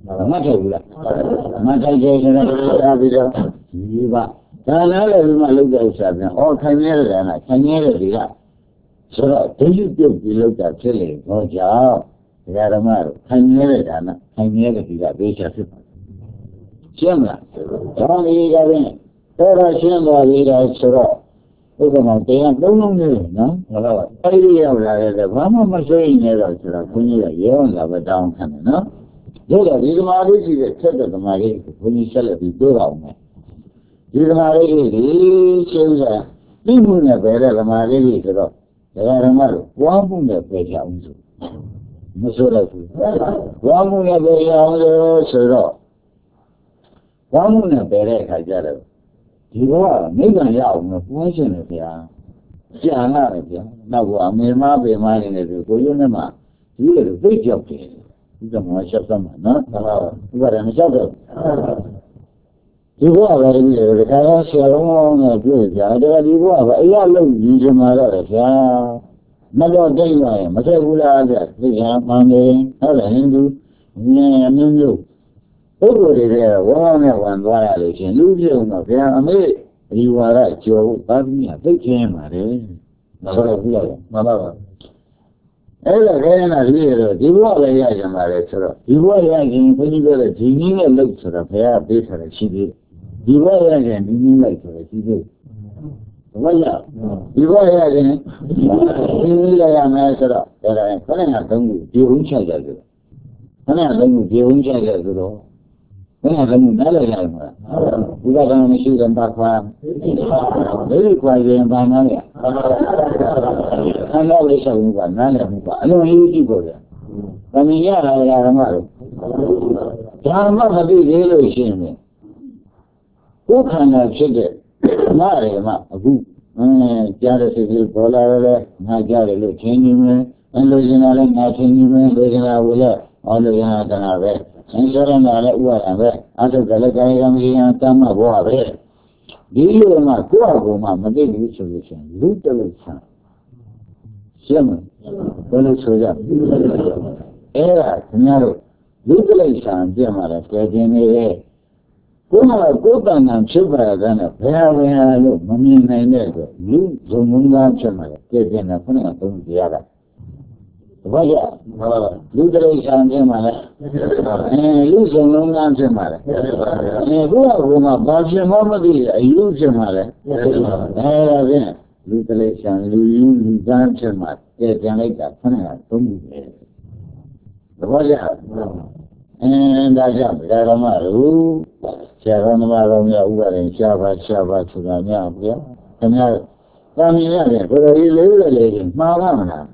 မှတ်ထုတ်ဘူးလားမှတ်ထုတ်တယ်ဆိုတော့ဒါပြီးတော့ဒီပါဒါနာလည်းဒီမှာလောက်တဲ့ဥစ္စာပြန်ဩခိုင်နေတဲ့ကနာခိုင်နေတဲ့ဒီကဆိုတော့ဒိဋ္ဌိပြုတ်ပြီးလောက်တာဖြစ်လေဟောကြောင့်ဒကာဓမ္မတို့ခိုင်နေတဲ့ဒါနာခိုင်နေတဲ့ဒီကဘေးချဖြစ်ပါရှင်းမလားဒါလေးကလည်းတော်တော်ရှင်းသွားပြီဒါဆိုတော့ဥပမာတရားသုံးလုံးနေနော်ဟုတ်ပါဘူးအဲ့ဒီရောက်လာတယ်ဘာမှမစိုးရင်လည်းတော့ဆိုတော့ဘုန်းကြီးကရောလာပဲတောင်းခံတယ်နော်ဒါတော့ဒီသမာဓိရှိတဲ့ဆက်တဲ့သမာဓိကိုဘုန်းကြီးဆက်လက်ပြီးပြောအောင်မယ်ဒီသမာဓိကြီးဒီရှင်းတာသိမှုနဲ့ပဲတဲ့သမာဓိကြီးဆိုတော့ဒကာဓမ္မတို့ပွားမှုနဲ့ပဲကြအောင်ဆိုမဆိုတော့ဘူးပွားမှုနဲ့ပဲကြအောင်လို့ဆိုတော့ပွားမှုနဲ့ပဲတဲ့အခါကျတော့ဒီဘဝနိဗ္ဗာန်ရအောင်လို့ပွားရှင်တယ်ဗျာကြံရတယ်ဗျာနောက်ကအမေမပေမနေတယ်ဆိုကိုရုံးနဲ့မှဒီလိုသိကြောက်တယ်ဒီကမှရှောက်သမှာနော်ဟုတ်ပါဘူးဒီကလည်းမရှောက်တော့ဒီဘဝပဲဒီလိုတခါတော့ဆရာတော်နဲ့တွေ့ကြတယ်ဒီဘဝပဲအရာလုံးကြီးချင်မှာတော့ဗျာမတော့တိတ်ရရင်မဆက်ဘူးလားဗျာသိချာမှန်တယ်ဟုတ်တယ်ဟိန္ဒူငယ်မျိုးမျိုးပုဂ္ဂိုလ်တွေကဝမ်းနဲ့ဝမ်းသွားရလို့ရှင်လူပြုံတော့ဗျာအမေဒီဝါရကြော်ဘာပြီးညာသိခင်းပါတယ်မဟုတ်ဘူးလားမှန်ပါပါအဲ့ဒါခဲနေတာဒီလိုဒီဘဝလည်းရကြမှာလေဆိုတော့ဒီဘဝရရင်ဘုန်းကြီးပြောတဲ့ဒီနည်းနဲ့လုပ်ဆိုတော့ဘုရားပေးထားတယ်ရှိသေးတယ်ဒီဘဝရရင်ဒီနည်းလိုက်ဆိုတော့ရှိသေးတယ်ဘဝရဒီဘဝရရင်ဒီနည်းလိုက်ရမယ်ဆိုတော့ဒါကခဏကသုံးခုဒီဟုံးချကြတယ်ခဏကသုံးခုဒီဟုံးချကြဆိုတော့ဘယ်ဟာကနားလည်ရမှာဘုရားကမရှိတဲ့ဘာခွာဘယ်ခွာရင်ဘာနာလဲခန္ဓာလေးဆောင်ကနားလည်မှုကအလုံးကြီးကြည့်ပေါ်တယ်။ဗမင်းရတာရဓမ္မတို့ဓမ္မမသိသေးလို့ရှိရင်ကိုယ်ခန္ဓာဖြစ်တဲ့နားရယ်မှာအခုအဲကြားတဲ့စိတ်ကြီးပေါ်လာတယ်ငါကြားတယ်လို့ထင်နေမယ်အဲလိုချင်တာလည်းငါထင်နေမယ်လိုချင်တာကိုလည်းဟောလိုချင်တာကနာပဲသင်္ကြန်နာလည်းဥပါဒံပဲအထုကလည်းကာယကံကြီးရင်တမ်းမဘောပဲဒီလိုမှကိုယ့်အကူမှမသိဘူးဆိုလို့ရှိရင်လူတလူဆံရှင်းမဘယ်လိုဆိုကြအဲ့ဒါခင်ဗျားတို့လူတလူဆံပြမှာလဲကြည်နေတယ်ကိုယ်ကကိုယ်တန်တန်ဖြစ်ပါတဲ့နဲ့ဘယ်ဟာဘယ်ဟာလို့မမြင်နိုင်တဲ့အတွက်လူဇုံမုန်းသားဖြစ်မှာလဲကြည်နေခုနကသုံးကြရတာဘာကြလူတရိษံဖြစ်မှာလဲအဲလူစုံလုံးသားဖြစ်မှာလဲအဲဘုရားဘုရားဘာဖြစ်မှမသိအယူဖြစ်မှာလဲအဲဒါဖြင့်လူတရိษံလူယူလူသားဖြစ်မှာတည်ပြန်လိုက်တာခဏကသုံးခုပဲဘာကြအဲဒါကြောင့်ဓမ္မတို့ဆရာတော်မတော်များဥပါဒ်ရှားပါရှားပါဆိုတာများဗျာခင်ဗျာတာမင်ရတယ်ဘယ်လိုလေးလေးလေးမှားပါမလား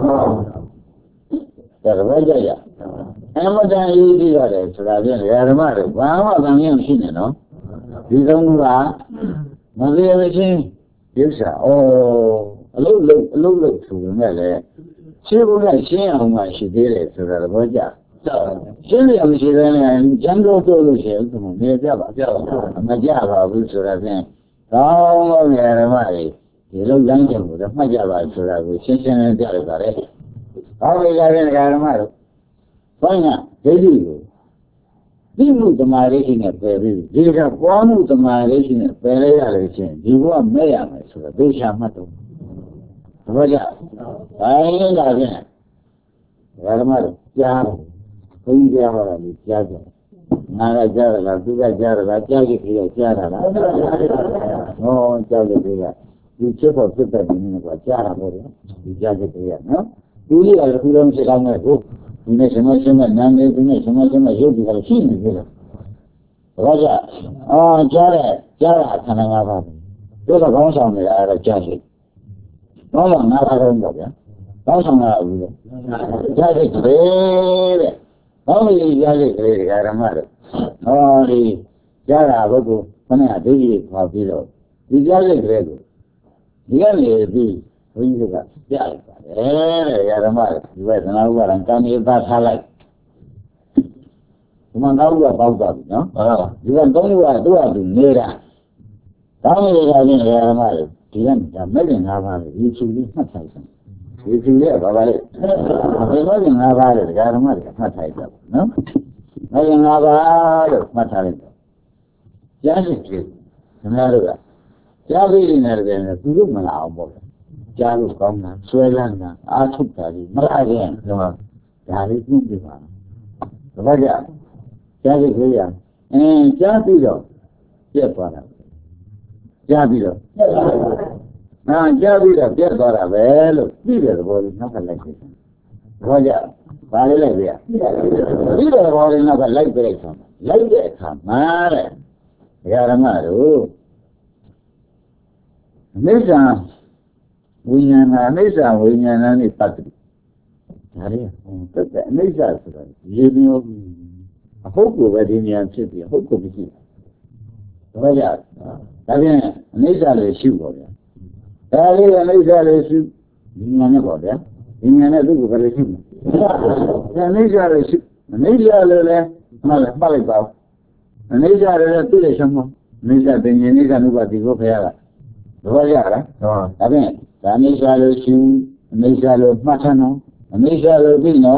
ဒါကဘာကြရအမတန်ရေးကြည့်ရတယ်ဆိုတာပြန်ဓမ္မတို့ဘာမှဗန်ရင်မရှိနဲ့နော်ဒီသုံးခုကမသေးမချင်းရုပ်စာဩအလုံးလုံးအလုံးလုံးဆိုပေမဲ့လည်းရှင်းဖို့ကရှင်းအောင်မှရှိသေးတယ်ဆိုတာသဘောကျရှင်းရမရှိသေးရင်ကျန်တော့တော့လို့ရှိရင်ဒီမှာပြပါပြပါမကြပါဘူးဆိုတာဖြင့်ကောင်းကောင်းဓမ္မတွေဒီလိုလမ်းကြကိုမှတ်ကြပါဆိုတာကိုရှင်းရှင်းလင်းပြလိုက်ပါလေဟောဒီကရင်ဓမ္မတို့ဘုန်းကဒိဋ္ဌိကိုသိမှုသမာဓိရှိနဲ့ပယ်ပြီးဒီကပွားမှုသမာဓိရှိနဲ့ပယ်လိုက်ရလို့ရှိရင်ဒီဘဝမဲ့ရမယ်ဆိုတော့သိချာမှတ်တော့ဘာကြဘာရင်လာပြန်ဓမ္မတို့ကြားဘုန်းကြီးကြားပါလားကြားကြငါကကြားရလားသူကကြားရလားကြားကြည့်ကြကြားရလားဟောကြားကြည့်ကြဒီချက်ပေါ်ဖြစ်တဲ့နည်းကကြားရပါတော့ဒီကြားကြည့်ကြနော်ဒီလိုလည်းခုလုံးဖြစ်ကောင်းတဲ့ကိုဒီနေ့ဆမဆမနာမည်ဒီနေ့ဆမဆမရုပ်ဒီကလည်းရှိနေပြီလားဘာကြအာကြားရကြားရခန္ဓာ၅ပါးတို့တော့ကောင်းဆောင်နေတာအဲ့ဒါကြားရှိဘာမှငါးပါးတော့ပေါ့ဗျာကောင်းဆောင်တာဘူးလို့ကြားရှိတယ်တဲ့ဘာလို့ကြားရှိတယ်ဓမ္မတို့ဟောဒီကြားတာပုဂ္ဂိုလ်ခဏဒိဋ္ဌိခေါ်ပြီးတော့ဒီကြားရှိတယ်ကိုဒီကနေပြီးဘုန်းကြီးကပြလိုက်ပါတယ်တဲ့ဓမ္မတို့ဒီဘက်သနာဥပါဒံကံမြေပါထားလိုက်ဒီမှာနောက်ဥပပေါက်သွားပြီနော်ဟုတ်ပါဘူးဒီကသုံးဥပသူ့အတူနေတာတောင်းရတာချင်းဓမ္မတို့ဒီကဒါမဲ့ရင်ငါးပါးလေဒီသူလေးမှတ်ထားတယ်ဒီသူလေးကဘာပါလဲဘယ်လိုလဲငါးပါးလေဓမ္မတွေကမှတ်ထားကြပါနော်မင်္ဂလာပါလို့မှတ်ထားလိုက်တော့ကြားစီကြည့်ခင်ဗျားတို့ကကြားပြီးနေတယ်လည်းသူတို့မလာအောင်ပေါ့ကြားလို့ကောင်းတာဆွဲလန်းတာအားထုတ်တာဒီမလာရင်တော့ဒါလေးပြုပြပါဘာကြကြားစီကြည့်ရအင်းကြားပြီးတော့ပြက်သွားတာကြားပြီးတော့နာကြားပြီးတော့ပြက်သွားတာပဲလို့ပြီးတဲ့သဘောလေးနောက်ကလိုက်ပြီဘာကြဘာလေးလိုက်ပြပြီးတဲ့သဘောလေးနောက်ကလိုက်ပြလိုက်ဆောင်လိုက်တဲ့အခါမှာတဲ့ဒကာရမတို့အနိစ္စဝိညာဏအနိစ္စဝိညာဏနဲ့ပတ်တယ်ဒါလေးတက်တဲ့အနိစ္စဆိုတာရေမျိုးအဟုတ်ကိုပဲဒီနေရာဖြစ်ပြီးဟုတ်ကိုမရှိဘူးဘာကြဒါပြန်အနိစ္စလေးရှိပေါ့ဗျာဒါလေးကအနိစ္စလေးရှိဒီညာနဲ့ပေါ့ဗျာဒီညာနဲ့သူ့ကိုပဲရှိမှာအနိစ္စလေးရှိအနိစ္စလေးလည်းမှတ်လိုက်မှတ်လိုက်ပါအနိစ္စလေးလည်းသူ့ရဲ့ရှုံးမအနိစ္စပင်ဉ္နိစ္စနုပါတိကိုဖရာကဘာကြလားဒါပြန်ဒါအနိစ္စလေးရှိအနိစ္စလေးမှတ်ထားနော်အနိစ္စလေးပြီးနော်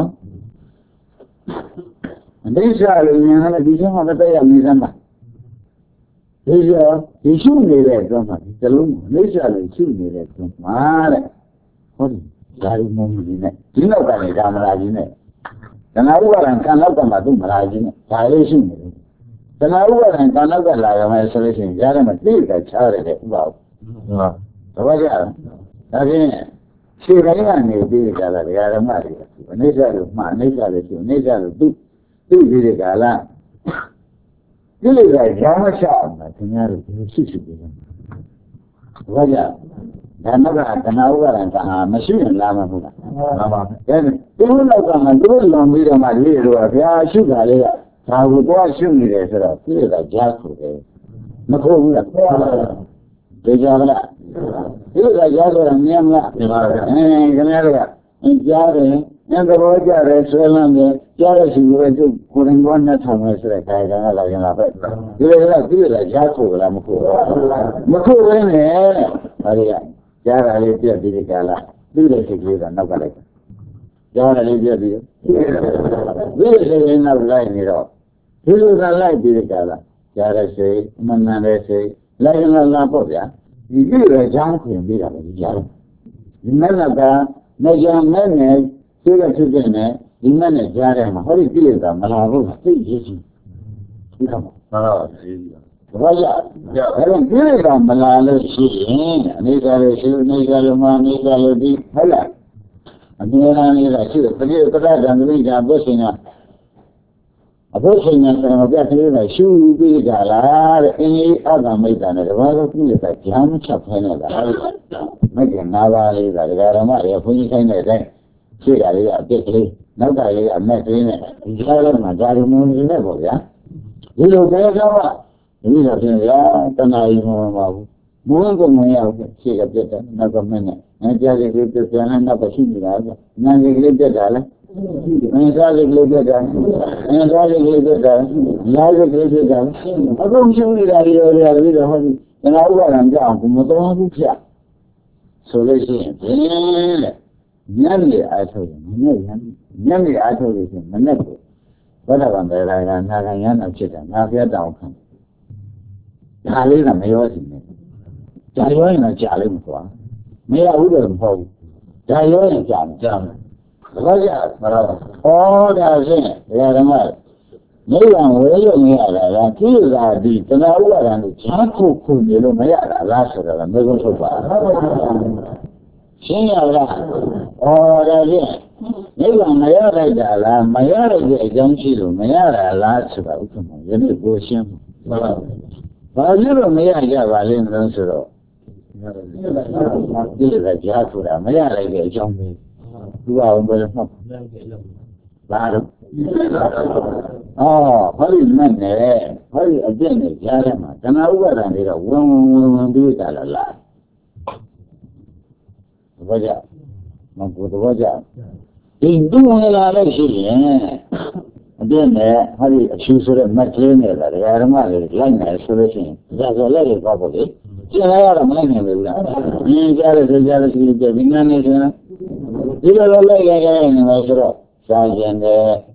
အနိစ္စလေးဉာဏ်နဲ့ဒီရှုံးမှာတက်ရနေစမ်းပါဒီကြောဒီရှုနေတဲ့အတွက်မှာဒီလုံးအနိစ္စလေးရှုနေတဲ့အတွက်မှာတဲ့ဟုတ်တယ်ဒါရီမုံကြီးနဲ့ဒီနောက်ကလည်းဒါမလာကြီးနဲ့တဏှာဥပါဒံကံနောက်ကမှသူ့မလာကြီးနဲ့ဒါလေးရှုနေတယ်တဏှာဥပါဒံကံနောက်ကလာရမယ်ဆိုလို့ရှိရင်ကြားရမှာတိကျချားတယ်ဥပါဟုတ်ဟုတ်ဘာကြဒါဖြင့်ခြေတိုင်းကနေပြီးကြတာဒကာဓမ္မတွေအနိစ္စလို့မှအနိစ္စလို့ရှုအနိစ္စလို့သူ့သူ့ဒီကလာဒီလိုကရောင်းမချအောင်လားခင်ဗျားတို့ဒီရှိရှိပြီးဘာကြဒါနောက်ကတဏှာဥပါဒံကံဟာမရှိရင်လာမှာမဟုတ်လားမှန်ပါဗျာဒီလိုနောက်ကမှသူတို့လွန်ပြီးတော့မှလေးတို့ကဗျာရှုတာလေးကဒါကိုတော့ရှုနေတယ်ဆိုတော့ဒီကကြားခုတယ်မခိုးဘူးလားဒေကြမလားဒီကကြားဆိုတာမြင်မလားမြင်ပါဗျာအင်းခင်ဗျားတို့ကကြားတယ်ဉာဏ်သဘောကြတယ်ဆွဲလန်းတယ်ကြားရရှိလို့သူကိုယ်တိုင်ကနဲ့ထောင်မယ်ဆိုတဲ့ခါကလာရင်လာပဲဒီလိုကဒီလိုကြားခိုးလားမခိုးမခိုးဘဲနဲ့ဟာရီကကြားရလေးပြက်ပြီးဒီကလာသူ့ရဲ့စိတ်ကလေးကနောက်ကလိုက်ကြားရလေးပြက်ပြီးဒီလိုစိတ်ကနောက်လိုက်နေတော့ဒီလိုကလိုက်ပြီးဒီကလာကြားရစိတ်မမှန်တဲ့စိတ်လိုက်လာလာပေါ့ဗျာဒီလိုပဲကြားခွင့်ပြီးတာပဲကြားဒီမဲ့ကနေကြမဲ့နဲ့သိရဖြစ်တဲ့နဲ့ဒီမဲ့နဲ့ကြားတယ်မှာဟောဒီကိလေသာမလာဘူးသိရရှိဒီကမှာမှန်ပါပါသိပြီဘာကြအဲ့တော့ကိလေသာမလာလို့ရှိရင်အနေစာလို့ရှိအနေစာလို့မှအနေစာလို့ဒီဟုတ်လားအမြဲတမ်းလေးကရှိတယ်တတိယပဒတံတိကဘုရှင်ကအဘုရှင်ကဆိုတော့ပြကလေးကရှုပြီးကြလားတဲ့အင်းကြီးအတ္တမိတ်တာနဲ့တပါးတော့ကိလေသာကြားမချက်ဖဲနေတာမကနာပါလေးကဒကာရမတွေဘုန်းကြီးခိုင်းတဲ့အတိုင်းရှိတာလေးကအပြစ်ကလေးနောက်ကလေးကအမက်ကလေးနဲ့ဒီကြားလုံးမှာဒါရီမုန်းနေနဲ့ပေါ့ဗျာဒီလိုပဲတော့ဒီလိုဆိုရင်တဏှာကြီးမဝင်ပါဘူးဘုန်းကမရဘူးရှိကပြတ်တယ်နောက်ကမင်းနဲ့အဲကြားလေးပြတ်ပြန်လဲနောက်ကရှိနေတာကနာလေးကလေးပြတ်တာလဲအဲစားလေးကလေးပြတ်တာအဲစားလေးကလေးပြတ်တာလားလေးကလေးပြတ်တာအခုရှင်းနေတာဒီလိုလေးပြီးတော့ဟောဒီတဏှာဥပါဒံကြောင့်မတော်ဘူးဖြတ်ဆိုလို့ရှိရင်ဒီလေညနေအားထုတ်ရင်ညနေညနေအားထုတ်လို့ရှိရင်မနေ့ကဘုရားဗံပေရာကနာခံရအောင်ဖြစ်တယ်ငါပြတ်တောင်ခံဒါလေးကမရောစီနဲ့ဒါရောရင်တော့ကြာလိမ့်မကွာမရဘူးတော့မဟုတ်ဘူးဒါရောရင်ကြာမယ်ကြာမယ်ဘာကြမလားဩဒါဖြင့်ဒကာဓမ္မနိဗ္ဗာန်ဝေရုံရတာကကိလေသာဒီတဏှာဥပါဒံကိုဈာခုခုနေလို့မရတာလားဆိုတော့မေကုန်းထုတ်ပါရှင်းရလားဩဒါဖြင့်နိဗ္ဗာန်မရလိုက်တာလားမရလိုက်တဲ့အကြောင်းရှိလို့မရတာလားဆိုတာဥက္ကမယနေ့ကိုရှင်းပါဘာလို့လို့မရကြပါလဲလို့ဆိုတော့ဒီကကြာဆိုတာမရလိုက်တဲ့အကြောင်းပဲသူ့အောင်ပဲမှတ်လာတော့အော်ဟောဒီမဲ့နဲ့ဟောဒီအပြည့်နဲ့ကြားထဲမှာတဏှာဥပါဒံတွေတော့ဝင်ဝင်ဝင်ပြီးကြလာလားဘာကြမဟုတ်ဘူးဘာကြဒီသူ့ဝင်လာလို့ရှိရင်အပြည့်နဲ့ဟောဒီအရှူဆိုတဲ့မက်ကလေးနဲ့လားဒကာဓမ္မတွေလိုက်နေဆိုလို့ရှိရင်ဒါဆိုလက်တွေပေါ့ပေါ့လေကျင်လာရတော့မလိုက်နိုင်ဘူးလားအင်းကြားရတဲ့ကြားရတဲ့ဒီနာနေဆိုရင်ဒီလိုလိုလိုက်ရကြနေမှာဆိုတော့စားကျင်တယ်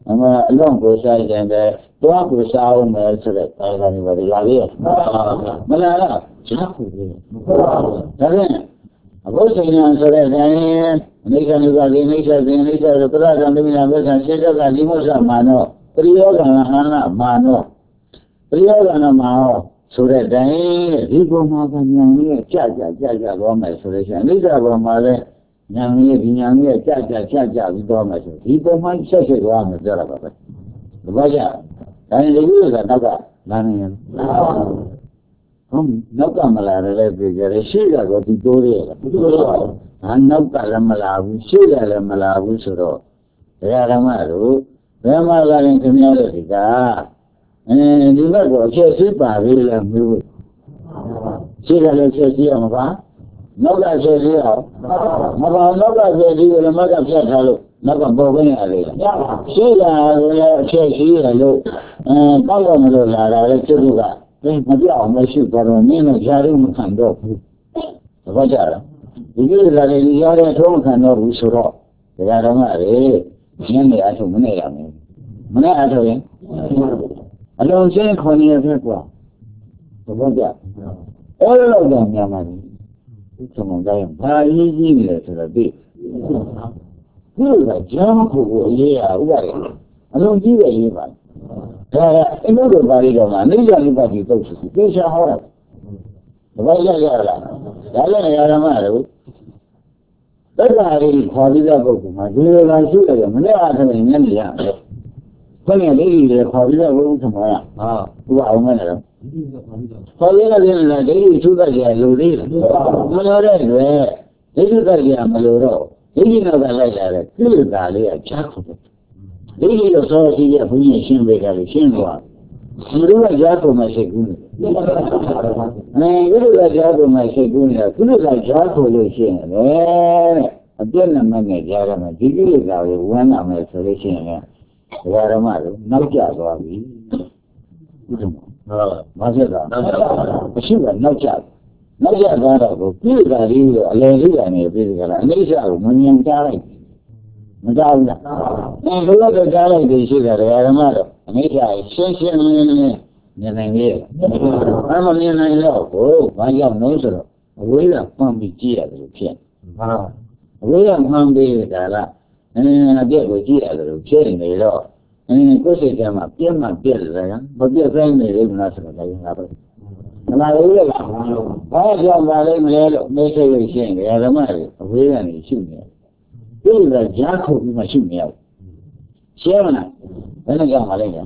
အမအလုံးကိုစားရင်လည်းတွားကိုစားအောင်မယ်ဆိုတဲ့ကာလမျိုးတွေလာပြီမလားလားရှားခုပြီဒါဖြင့်အခုစိညာဆိုတဲ့တိုင်းအိဋ္ဌာနုပါတိအိဋ္ဌာသင်အိဋ္ဌာဆိုပရဒံမိနာဘဆံစေတကလိမုစ္ဆမာနောပရိယောဂဏဟန္နမာနောပရိယောဂဏမာနောဆိုတဲ့တိုင်းဒီပုံမှာကဉာဏ်ကြီးကြကြကြကြသွားမယ်ဆိုလို့ရှိရင်အိဋ္ဌာဘောမှာလည်းဉာဏ်ကြီးဒီဉာဏ်ကြီးကြကြကြကြပြီးသွားမယ်ဆိုဒီပုံမှာဆက်ဆက်သွားမယ်ပြောတာပါပဲဒီဘာကြောင့်ဒါရင်ဒီလိုကနောက်ကလာနေရင်ဟုတ်နောက်ကမလာလည်းပြကြတယ်ရှေ့ကတော့ဒီတိုးရဲလားဟာနောက်ကလည်းမလာဘူးရှေ့ကလည်းမလာဘူးဆိုတော့ဒကာဓမ္မတို့ဘယ်မှာလာရင်ခင်ဗျားတို့ဒီကအင်းဒီဘက်ကိုအချက်ရှိပါသေးလားမျိုးရှေ့ကလည်းချက်ရှိအောင်ပါနောက်ကချက်ရှိအောင်မပါနောက်ကချက်ရှိလို့မကဖြတ်ထားလို့နောက်ကပေါ်ခွင့်ရလေရှေ့ကလည်းအချက်ရှိရလို့အဲတောက်ရမလို့လာတာလေကျွတ်ကအဲမပြောင်းမရှိတော့နင်းနဲ့ရှားလို့မခံတော့ဘူးသဘောကျလားဒီကိစ္စတွေရှားတဲ့ထုံးခံတော့ဘူးဆိုတော့ဒါကြတော့မှလေရှင်းနေအထုမနေရမယ်မနဲ့အထုရင်အလုံးစင်းခွန်ရဖြစ်ကွာသဘောကျအဲ့လိုတော့မြန်မာပြည်ဒီစမောတိုင်းဘာရေးကြီးနေလဲဆိုတော့ဒီဒီကကြောင်းကိုအရေးရဥပါဒေအလုံးကြီးပဲရေးပါဒါကအင်းတို့ဘာလေးတော့မှအိဋ္ဌာလိပ္ပတိတုတ်ရှိသေချာဟောတာဘာရရလားဒါလည်းနေရာဓမ္မတို့တက္ကရာကြီးခေါ်ပြီးတဲ့ပုဂ္ဂိုလ်မှာဒီလိုကရှိတယ်မနေ့အားဖြင့်ညနေရတယ်ဘယ်နဲ့လေးကြီးတွေခေါ်ပြီးတဲ့ဘုရားဆောင်ရဟာသူအောင်မယ်နော်ခေါ်ရတဲ့လည်းဒိဋ္ဌိသုဒ္ဓရာလူသေးတယ်မလို့တဲ့တွေဒိဋ္ဌိသုဒ္ဓရာမလို့တော့ဒိဋ္ဌိနောက်ကလိုက်လာတဲ့ကိလေသာလေးကချားခုတယ်ဒိဋ္ဌိလို့ဆိုရှိရဘုရားရှင်းပေးကြလို့ရှင်းသွားဘုရားကြားကုန်မရှိဘူးအဲကိလေသာကြားကုန်မရှိဘူးလေကိလေသာကြားကုန်လို့ရှင်းတယ်အပြည့်နဲ့မနဲ့ကြားရမှာဒီကိလေသာကိုဝမ်းနာမယ်ဆိုလို့ရှိရင်လည်းဒကာဓမ္မတို့နောက်ကျသွားပြီဟုတ်တယ်ဟုတ်မဆက်တာမရှိကနောက်ကျနောက်ကျသွားတော့ကိုကိလေသာလေးကိုအလယ်လေးကနေပြည်ကြတာအနိစ္စကိုမမြင်ကြလိုက်မကြောက်ဘူးလားအဲဘုရားတို့ကြားလိုက်ပြီးရှိတယ်ဒကာဓမ္မတို့အနိစ္စရှင်းရှင်းလင်းလင်းမြင်နိုင်ရဲ့ဘာမှမြင်နိုင်တော့ကိုဘာကြောင့်လို့ဆိုတော့အဝေးကပန့်ပြီးကြည့်ရတယ်လို့ဖြစ်ဟာအဝေးကမှန်းပြီးတာလားအင်းအပြည့်ကိုကြည့်ရတယ်လို့ဖြစ်နေတော့အင်းကိုယ်စိတ်ထဲမှာပြက်မှပြက်တယ်ကမပြက်ဆိုင်နေလိမ့်မလားဆိုတော့လည်းငါပဲမလာဘူးလေဘာကြောင့်ပါလဲမလဲလို့မေးစိတ်လို့ရှင်းတယ်ဓမ္မတွေအဝေးကနေရှုနေတယ်ဒီကကြားခုပြီးမှရှုနေရရှင်းမလားဘယ်နဲ့ကြောင့်ပါလဲညာ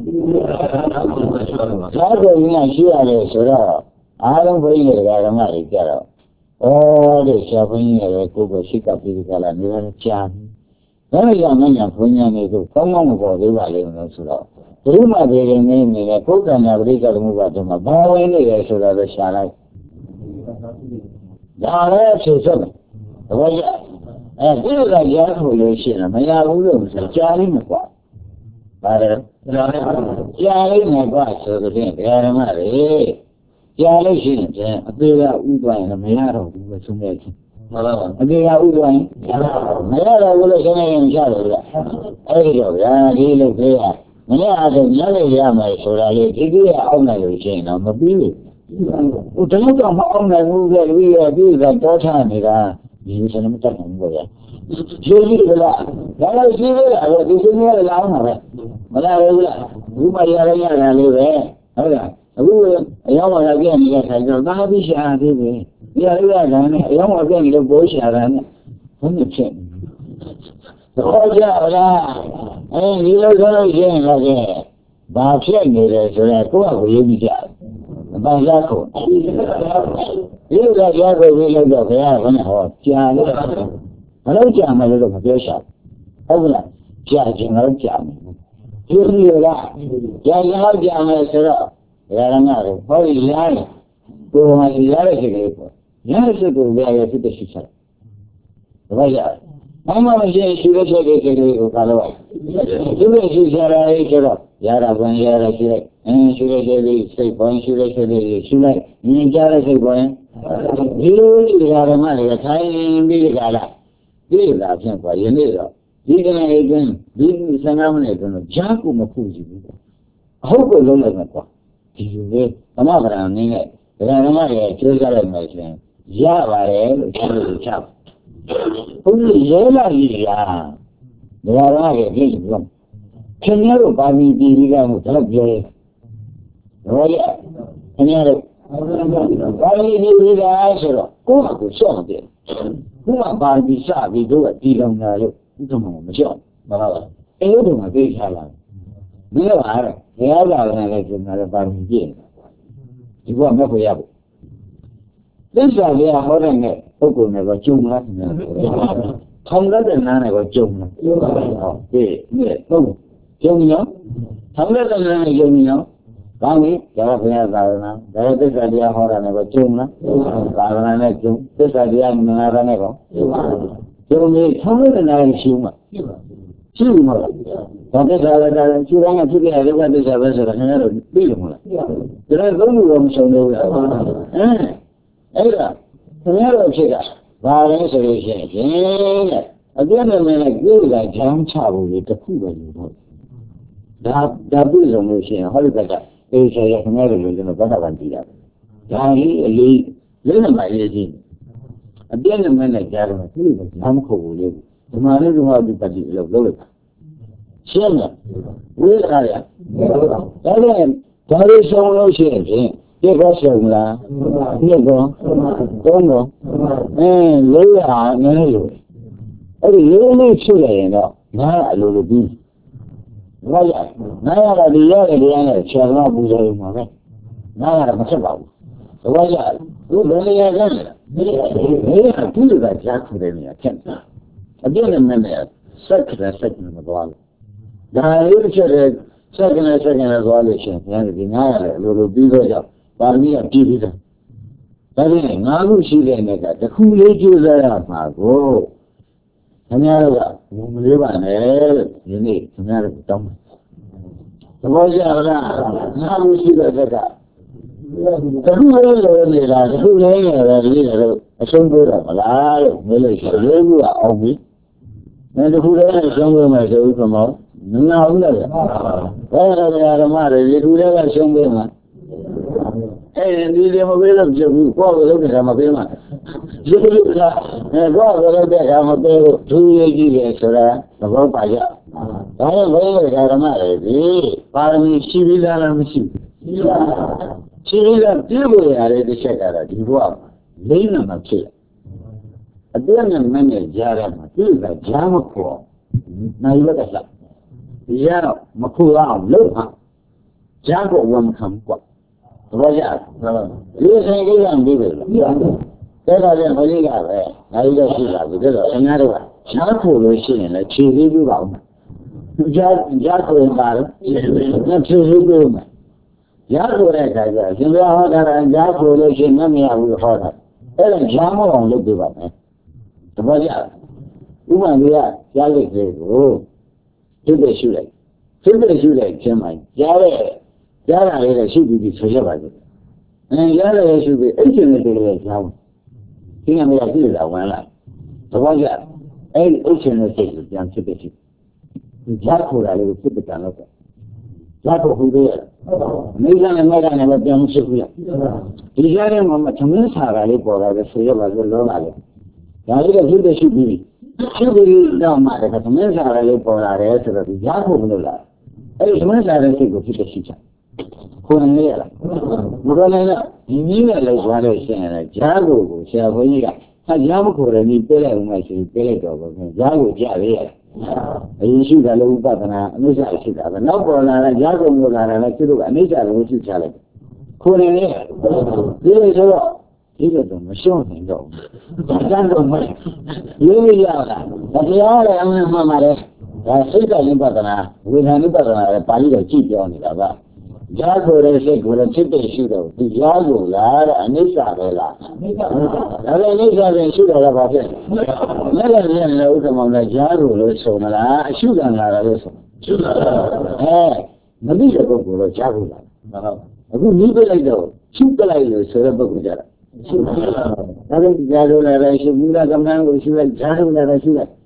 ကြားခုပြီးမှရှုရတယ်ဆိုတော့အားလုံးဘုရားတွေကဓမ္မတွေကြတော့ဩတဲ့ဆရာဘုန်းကြီးရဲ့ကိုယ်ကိုရှိကပ်ပြီးကြလာနေတယ်ကြားဒါကြောင့်မညာဘုညာနေကိုကောင်းကောင်းမပေါ်သေးပါလိမ့်မယ်ဆိုတော့ဘုရုမဘေရင်နေနေတဲ့ပုဂ္ဂနာပရိက္ခမှုပါတော့မှာဘာဝင်နေလဲဆိုတာပဲရှာလိုက်ဒါလည်းဖြေဆုံးတယ်သဘောကျအဲဒီလိုကကြားဖို့လို့ရှိရင်မရဘူးလို့ဆိုကြားလိမ့်မယ်ကွာပါတယ်ကြားလိမ့်မယ်ကွာဆိုတော့ဒီဓမ္မတွေကြားလို့ရှိရင်အသေးကဥပ္ပယမရတော့ဘူးပဲဆုံးရချင်းမှန်ပါပါအကေယဥဒ္ဒဝိုင်းမရတော့ဘူးလို့ရှင်းနေရင်ရှားတယ်ဗျအဲ့ဒီတော့ဗျာဒီလိုသေးရမရတော့ညနေရမယ်ဆိုတာလေဒီကြီးရအောင်နိုင်လို့ရှိရင်တော့မပြီးဘူးဟိုတလုံးတော့မအောင်နိုင်ဘူးလေလူရပြည်ကတော့ထားနေတာဒီစနမတက်နိုင်ဘူးဗျာရှိကြီးကလားဒါလည်းရှိသေးတယ်အဲ့ဒီစနေရလာအောင်ပါပဲမလားဘူးလားဘူးမရရရတာလေးပဲဟုတ်လားအခုအရောက်လာကြနေတဲ့ခါကျတော့သာပြီးရှာသေးတယ်ဒီအရာကလည်းအရောက်အပြည့်လို့ပိုးရှာတာနဲ့ဘုန်းကြီးဖြစ်တော့ကြလားအဲဒီလိုဆိုလို့ရှိရင်လည်းဘာဖြစ်နေလဲဆိုတော့ကိုယ့်အကိုရေးပြီးကြဘာသာကိုဒီလိုကြားကိုပြီးလို့တော့ဘုရားကလည်းဟောကြာလို့မလို့ကြာမယ်လို့မပြောရှာဟုတ်ကလားကြာခြင်းတော့ကြာမယ်ဒီလိုကကြာရင်တော့ကြာမယ်ဆိုတော့ဘုရားကလည်းဟောဒီရားကိုယ်မှရားရတဲ့ကိလေသာရတဲ့စိတ်ကိုဘယ်ရဖြစ်တဲ့ရှိချင်။ဒါကြောင့်ဘာမှမရှိရှိတဲ့စိတ်တွေကိုကာလို့ဒီလိုရှိချင်တာလေးဆိုတော့ရတာဘယ်ရတာရှိလိုက်အင်းရှိတဲ့စိတ်လေးစိတ်ပိုင်းရှိတဲ့စိတ်လေးရှိလိုက်မြင်ကြတဲ့စိတ်ပိုင်းဒီလိုဒီဓမ္မတွေကထိုင်ပြီးကြလားဒီလာဖြင့်ကွာယနေ့တော့ဒီကနေ့အတွင်းဒီဆန္ဒမနဲ့အတွင်းတော့ဂျာကိုမဖို့ကြည့်ဘူးအဟုတ်ကိုလုံးလိုက်မှာကွာဒီလိုပဲသမဗရာနင်းနဲ့ဗရာဓမ္မရဲ့ကျိုးစားလိုက်မှဆိုရင်ရပါတယ်လို့ပြောလို့ချဘုန်းကြီးရဲလာကြီးရာဗရာဓမ္မရဲ့ပြည့်စုံလို့ခင်ဗျားတို့ပါမီတီကြီးကမှတော့ပြောရဲတော့ရခင်ဗျားတို့ပါမီတီကြီးကဆိုတော့ကိုယ့်ဟာကိုယ်စောင့်တယ်ကိုယ်ကပါမီစပြီးတို့ကတီလောင်လာလို့ဥက္ကမမကြောက်မလားအဲ့လိုတော့မသိချလာဘူးမင်းကပါတော့ဘယ်ရောက်လာလဲလဲဆိုတော့ပါမီပြည့်ဒီဘကမဖို့ရဘူးသစ္စာကြီးဟောတဲ့နဲ့ပုဂ္ဂိုလ်နဲ့တော့ကျုံလားခင်ဗျာထောင်တဲ့နားနဲ့တော့ကျုံလားကျုံပါဘူးဟုတ်ပြီဟုတ်ကျုံရောထောင်တဲ့နားနဲ့ကျုံရောကောင်းပြီဒါကဘုရားသာသနာဒါကသစ္စာတရားဟောတာနဲ့တော့ကျုံလားသာသနာနဲ့ကျုံသစ္စာတရားမနာတာနဲ့ကောကျုံပါဘူးကျုံနေထောင်တဲ့နားနဲ့ရှင်းမှာရှင်းမှာဘာသစ္စာလဲဒါရှင်းတိုင်းကဖြစ်ခဲ့တဲ့ဒုက္ခသစ္စာပဲဆိုတော့ခင်ဗျားတို့သိလို့မလားဒါကသုံးခုတော့မဆုံးလို့ဗျာဟမ်အဲ့ဒါခင်ဗျားတို့ဖြစ်တာဘာလဲဆိုလို့ရှိရင်တဲ့အပြည့်နဲ့မင်းနဲ့ကြိုးလာချမ်းချဖို့လေတစ်ခုပဲလို့တော့ဒါဒါပြည့်စုံလို့ရှိရင်ဟောဒီဘက်ကအေးဆရာခင်ဗျားတို့လည်းကျွန်တော်ဘက်ကကန်ကြည့်တာဒါကြီးအလေးလေးနဲ့မှရေးကြည့်အပြည့်နဲ့မင်းနဲ့ကြားတယ်သူ့ကိုဘာမှခုတ်ဘူးလေဒီမှာလည်းဒီမှာဒီပတ်ကြည့်လို့လုပ်လိုက်ရှင်းလားဝိရရဒါလည်းဒါလေးဆုံးလို့ရှိရင်ဒီကောဆုံးလားဒီကောသုံးကောအဲလေးရနည်းလို့အဲ့ဒီလေးလေးဖြစ်နေရင်တော့ငါအလိုလိုပြီးဘာရငါရတာဒီရတယ်ဒီရတယ်ဆရာကပူဇော်မှာပဲငါရတာမဖြစ်ပါဘူးဘာရသူဘယ်နေရာကလဲဒီကဒီကကြားခုတယ်နေရာဖြစ်တာအပြည့်နဲ့မဲ့နဲ့စက်ကတဲ့စက်နဲ့သွားလို့ဒါလေးတစ်ချက်တဲ့စက်ကနဲ့စက်ကနဲ့သွားလို့ရှင်ဘုရားဒီငါရတယ်အလိုလိုပြီးတော့ကြောက်ပါဠိကပြည်ပြီးတာဒါဖြင့်ငါးခုရှိတဲ့နေ့ကတစ်ခုလေးကျိုးစားရမှာကိုခင်ဗျားတို့ကဘုံမလေးပါနဲ့ဒီနေ့ခင်ဗျားတို့တောင်းသဘောကျလားငါးခုရှိတဲ့နေ့ကတစ်ခုလေးလိုနေတာတစ်ခုလေးနေတယ်ဒီနေ့တော့အဆုံးပေးတော့မလားလို့မေးလို့ရှိရင်လေးခုကအောင်ပြီအဲတစ်ခုလေးနဲ့ဆုံးပေးမယ်ဆိုဥပမာမနာဘူးလားဘယ်လိုဓမ္မတွေဒီခုလေးကဆုံးပေးမှာအဲဒီဒီမပေးလို့ပြုဘူးကိုယ်ကလုပ်နေတာမပေးမှဒီလိုကအဲကိုယ်ကလုပ်တဲ့အခါမပေးလို့သူရေးကြည့်တယ်ဆိုတာသဘောပါကြဒါနဲ့ဘယ်လိုဓမ္မတွေဒီပါရမီရှိပြီးသားလားမရှိဘူးရှိပြီးသားပြည့်ဖို့ရတယ်တစ်ချက်ကတော့ဒီဘဝလိမ့်နေမှာဖြစ်အပြည့်နဲ့မနဲ့ကြားရမှာပြည့်တာကြားမပေါ်နိုင်ရတဲ့လားဒီကတော့မခုအောင်လုပ်ဟာကြားကိုဝန်ခံကွာဘာရဒီဆိုင်ကိစ္စမပြီးဘူးလားတဲ့ကလည်းမလေးကပဲနိုင်ရရှိတာပြီတော့ခင်ဗျားတို့ကရှားဖို့လို့ရှိရင်လည်းခြေလေးပြပါဦးကြားကြားကိုရင်ပါလို့ခြေလေးပြမယ်ကြားကိုတဲ့အခါကျရှင်ဘုရားဟောတာကြားကိုလို့ရှိရင်မရဘူးဟောတာအဲ့ဒါကြားမအောင်လုပ်ပြပါမယ်တပည့်ရဥပမာကြီးကကြားလိုက်သေးကိုဖြစ်ဖြစ်ရှုလိုက်ဖြစ်ဖြစ်ရှုလိုက်ခြင်းမှကြားတဲ့ကြားတာလေးလည်းရှုပြီးဆိုရပါစို့အဲကြားတယ်ရှုပြီးအဲ့ချိန်လေးတွေလည်းကြားဘူးဒီကနေ့ကပြည့်လာဝင်လာသဘောကျအဲ့ဒီအဲ့ချိန်လေးစိတ်ကိုပြန်ဖြစ်ဖြစ်ရှုဒီကြားခေါ်တာလေးကိုဖြစ်ပြန်လို့ကြားခေါ်ခုသေးရအမေကလည်းမကလည်းမပြန်ဖြစ်ဘူးဒီကြားထဲမှာသမင်းစာကလေးပေါ်လာတယ်ဆိုရပါစို့လုံးလာတယ်ဒါလေးကဖြစ်ဖြစ်ရှုပြီးရှုပြီးတော့မှလည်းသမင်းစာကလေးပေါ်လာတယ်ဆိုတော့ဒီကြားခေါ်မလို့လားအဲ့ဒီသမင်းစာတဲ့စိတ်ကိုဖြစ်ဖြစ်ရှုချခေါ်နေရလားဘုရားလည်းဒီနည်းနဲ့လောက်သွားလို့ရှိရင်လည်းဂျားကိုကိုဆရာဘုန်းကြီးကဟာဂျားမခေါ်တယ်ဒီပေးလိုက်ဦးမှရှိပေးလိုက်တော့ဘုရားဂျားကိုကြရရအရင်ရှိတယ်လို့ဥပဒနာအနိစ္စရှိတာပဲနောက်ပေါ်လာတဲ့ဂျားကိုမျိုးလာတယ်သူတို့ကအနိစ္စကိုရှိချလိုက်ခေါ်နေရဒီလိုဆိုတော့ဒီလိုတော့မရှုံးနိုင်တော့ဘူးတန်းတော့မရေးရရတာတရားလည်းအမှန်မှန်ပါတယ်ဒါစိတ်ကဥပဒနာဝေဒနာဥပဒနာလည်းပါဠိတော်ကြည့်ပြောနေတာပါဂျားကိုလည်းစိတ်ကိုလည်းဖြစ်ဖြစ်ရှုတော့ဒီဂျားကိုလားတဲ့အနိစ္စပဲလားအနိစ္စပါဒါလည်းအနိစ္စပဲရှုတော့ဘာဖြစ်လဲလက်လည်းလည်းဥက္ကမောင်လည်းဂျားကိုလို့ဆိုမလားအရှုခံလာတာလို့ဆိုရှုတာအဲမသိတဲ့ပုဂ္ဂိုလ်တော့ဂျားကိုလားဟုတ်အခုနီးပြလိုက်တော့ရှုပလိုက်လို့ဆိုတဲ့ပုဂ္ဂိုလ်ကြတာရှုဒါလည်းဂျားကိုလည်းရှုဘူးလားကမ္ဘာကိုရှုလိုက်ဂျားကိုလည်းရှုလိုက်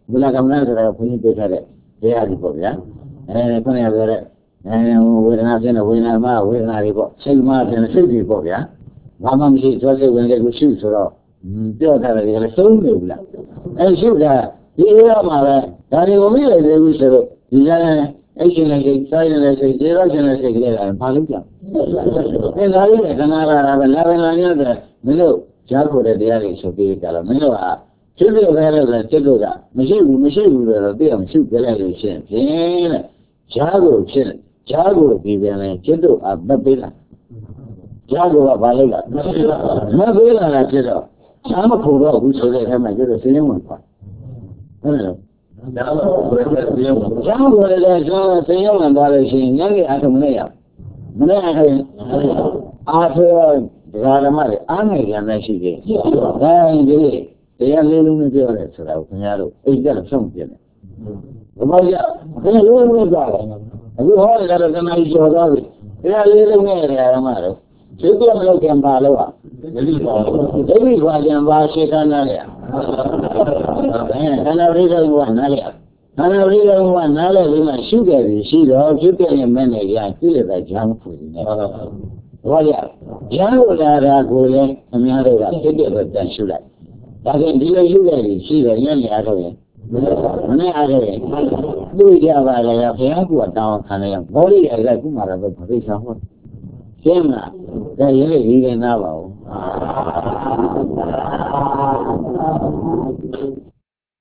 ဘုရားကမ္မနာဆိုတာဘုန်းကြီးပြောထားတဲ့တရားတွေပေါ့ဗျာအဲခုနကပြောတဲ့အဲဝေဒနာဖြစ်တဲ့ဝေဒနာမှာဝေဒနာတွေပေါ့စိတ်မှာဖြစ်တဲ့စိတ်တွေပေါ့ဗျာဘာမှမရှိသောစိတ်ဝင်တဲ့ကိုရှုဆိုတော့ပြောထားတယ်ကလည်းသုံးနေဘူးလားအဲရှုတာဒီအေးရမှာပဲဒါတွေကိုမလိုက်သေးဘူးဆိုတော့ဒီကနေ့အဲ့ရှင်လည်းစိတ်စားရင်လည်းစိတ်ကျေတော့ရှင်လည်းစိတ်ကလေးကဘာလို့ကြောက်အဲဒါလေးကခဏလာတာပဲလာပဲလာနေတဲ့မင်းတို့ကြားဖို့တဲ့တရားတွေဆိုပြီးကြတော့မင်းတို့ကကျုပ်တို့လည်းလည်းကျုပ်တို့ကမရှိဘူးမရှိဘူးလို့တော့သိအောင်ရှုပြလိုက်လို့ရှင်ဖြင့်တဲ့ကြားကိုဖြစ်ကြားကိုဒီပြန်လဲကျုပ်တို့အမပေးလားကြားကိုကဘာလို့လဲမပေးလာတာဖြစ်တော့ရှားမဖို့တော့ဘူးဆိုတဲ့အခါမှာကျုပ်တို့စင်းဝင်ပါဟုတ်တယ်ဒါတော့ဘယ်လိုလဲကျောင်းကိုလည်းကျောင်းဆင်းရဲဝင်သွားလို့ရှိရင်ညနေအားထုတ်မနေရမနေအားထုတ်အားထုတ်ဒကာဓမ္မတွေအားငယ်ကြမ်းရှိသေးတယ်ဒါရင်ဒီတရားလေးလုံးနဲ့ပြောတယ်ဆိုတာကိုခင်ဗျားတို့အိတ်တက်ဆုံးပြတယ်ဘမကြီးခင်ဗျားလုံးလုံးကြားတယ်အခုဟောရတဲ့ကနာကြီးကျော်သွားပြီတရားလေးလုံးနဲ့ဒကာဓမ္မတို့သိတဲ့မလို့ကံပါလို့อ่ะဒိဋ္ဌိပါဒိဋ္ဌိပါကျန်ပါရှိခန္ဓာလေအဲခန္ဓာပရိစ္ဆေကနားလေခန္ဓာပရိစ္ဆေကနားလေဒီမှာရှုခဲ့ပြီရှိတော့ဖြစ်တဲ့မဲ့နဲ့ရကြည့်ရတဲ့ဂျမ်းဖူနေဟောရဂျမ်းကိုလာတာကိုလည်းအများတို့ကဖြစ်တဲ့ပဲတန်ရှုလိုက်ဒါဆိုဒီလိုရှုလိုက်ပြီရှိတော့ညနေအားထုတ်ရင်မနေ့အားထုတ်ရင်တွေ့ကြပါလေဘုရားကတောင်းခံရဘောလေးရကကုမာရဘယ်ပြိဿဟောရှင်းလားဒါရေးရေးနေနာပါဦး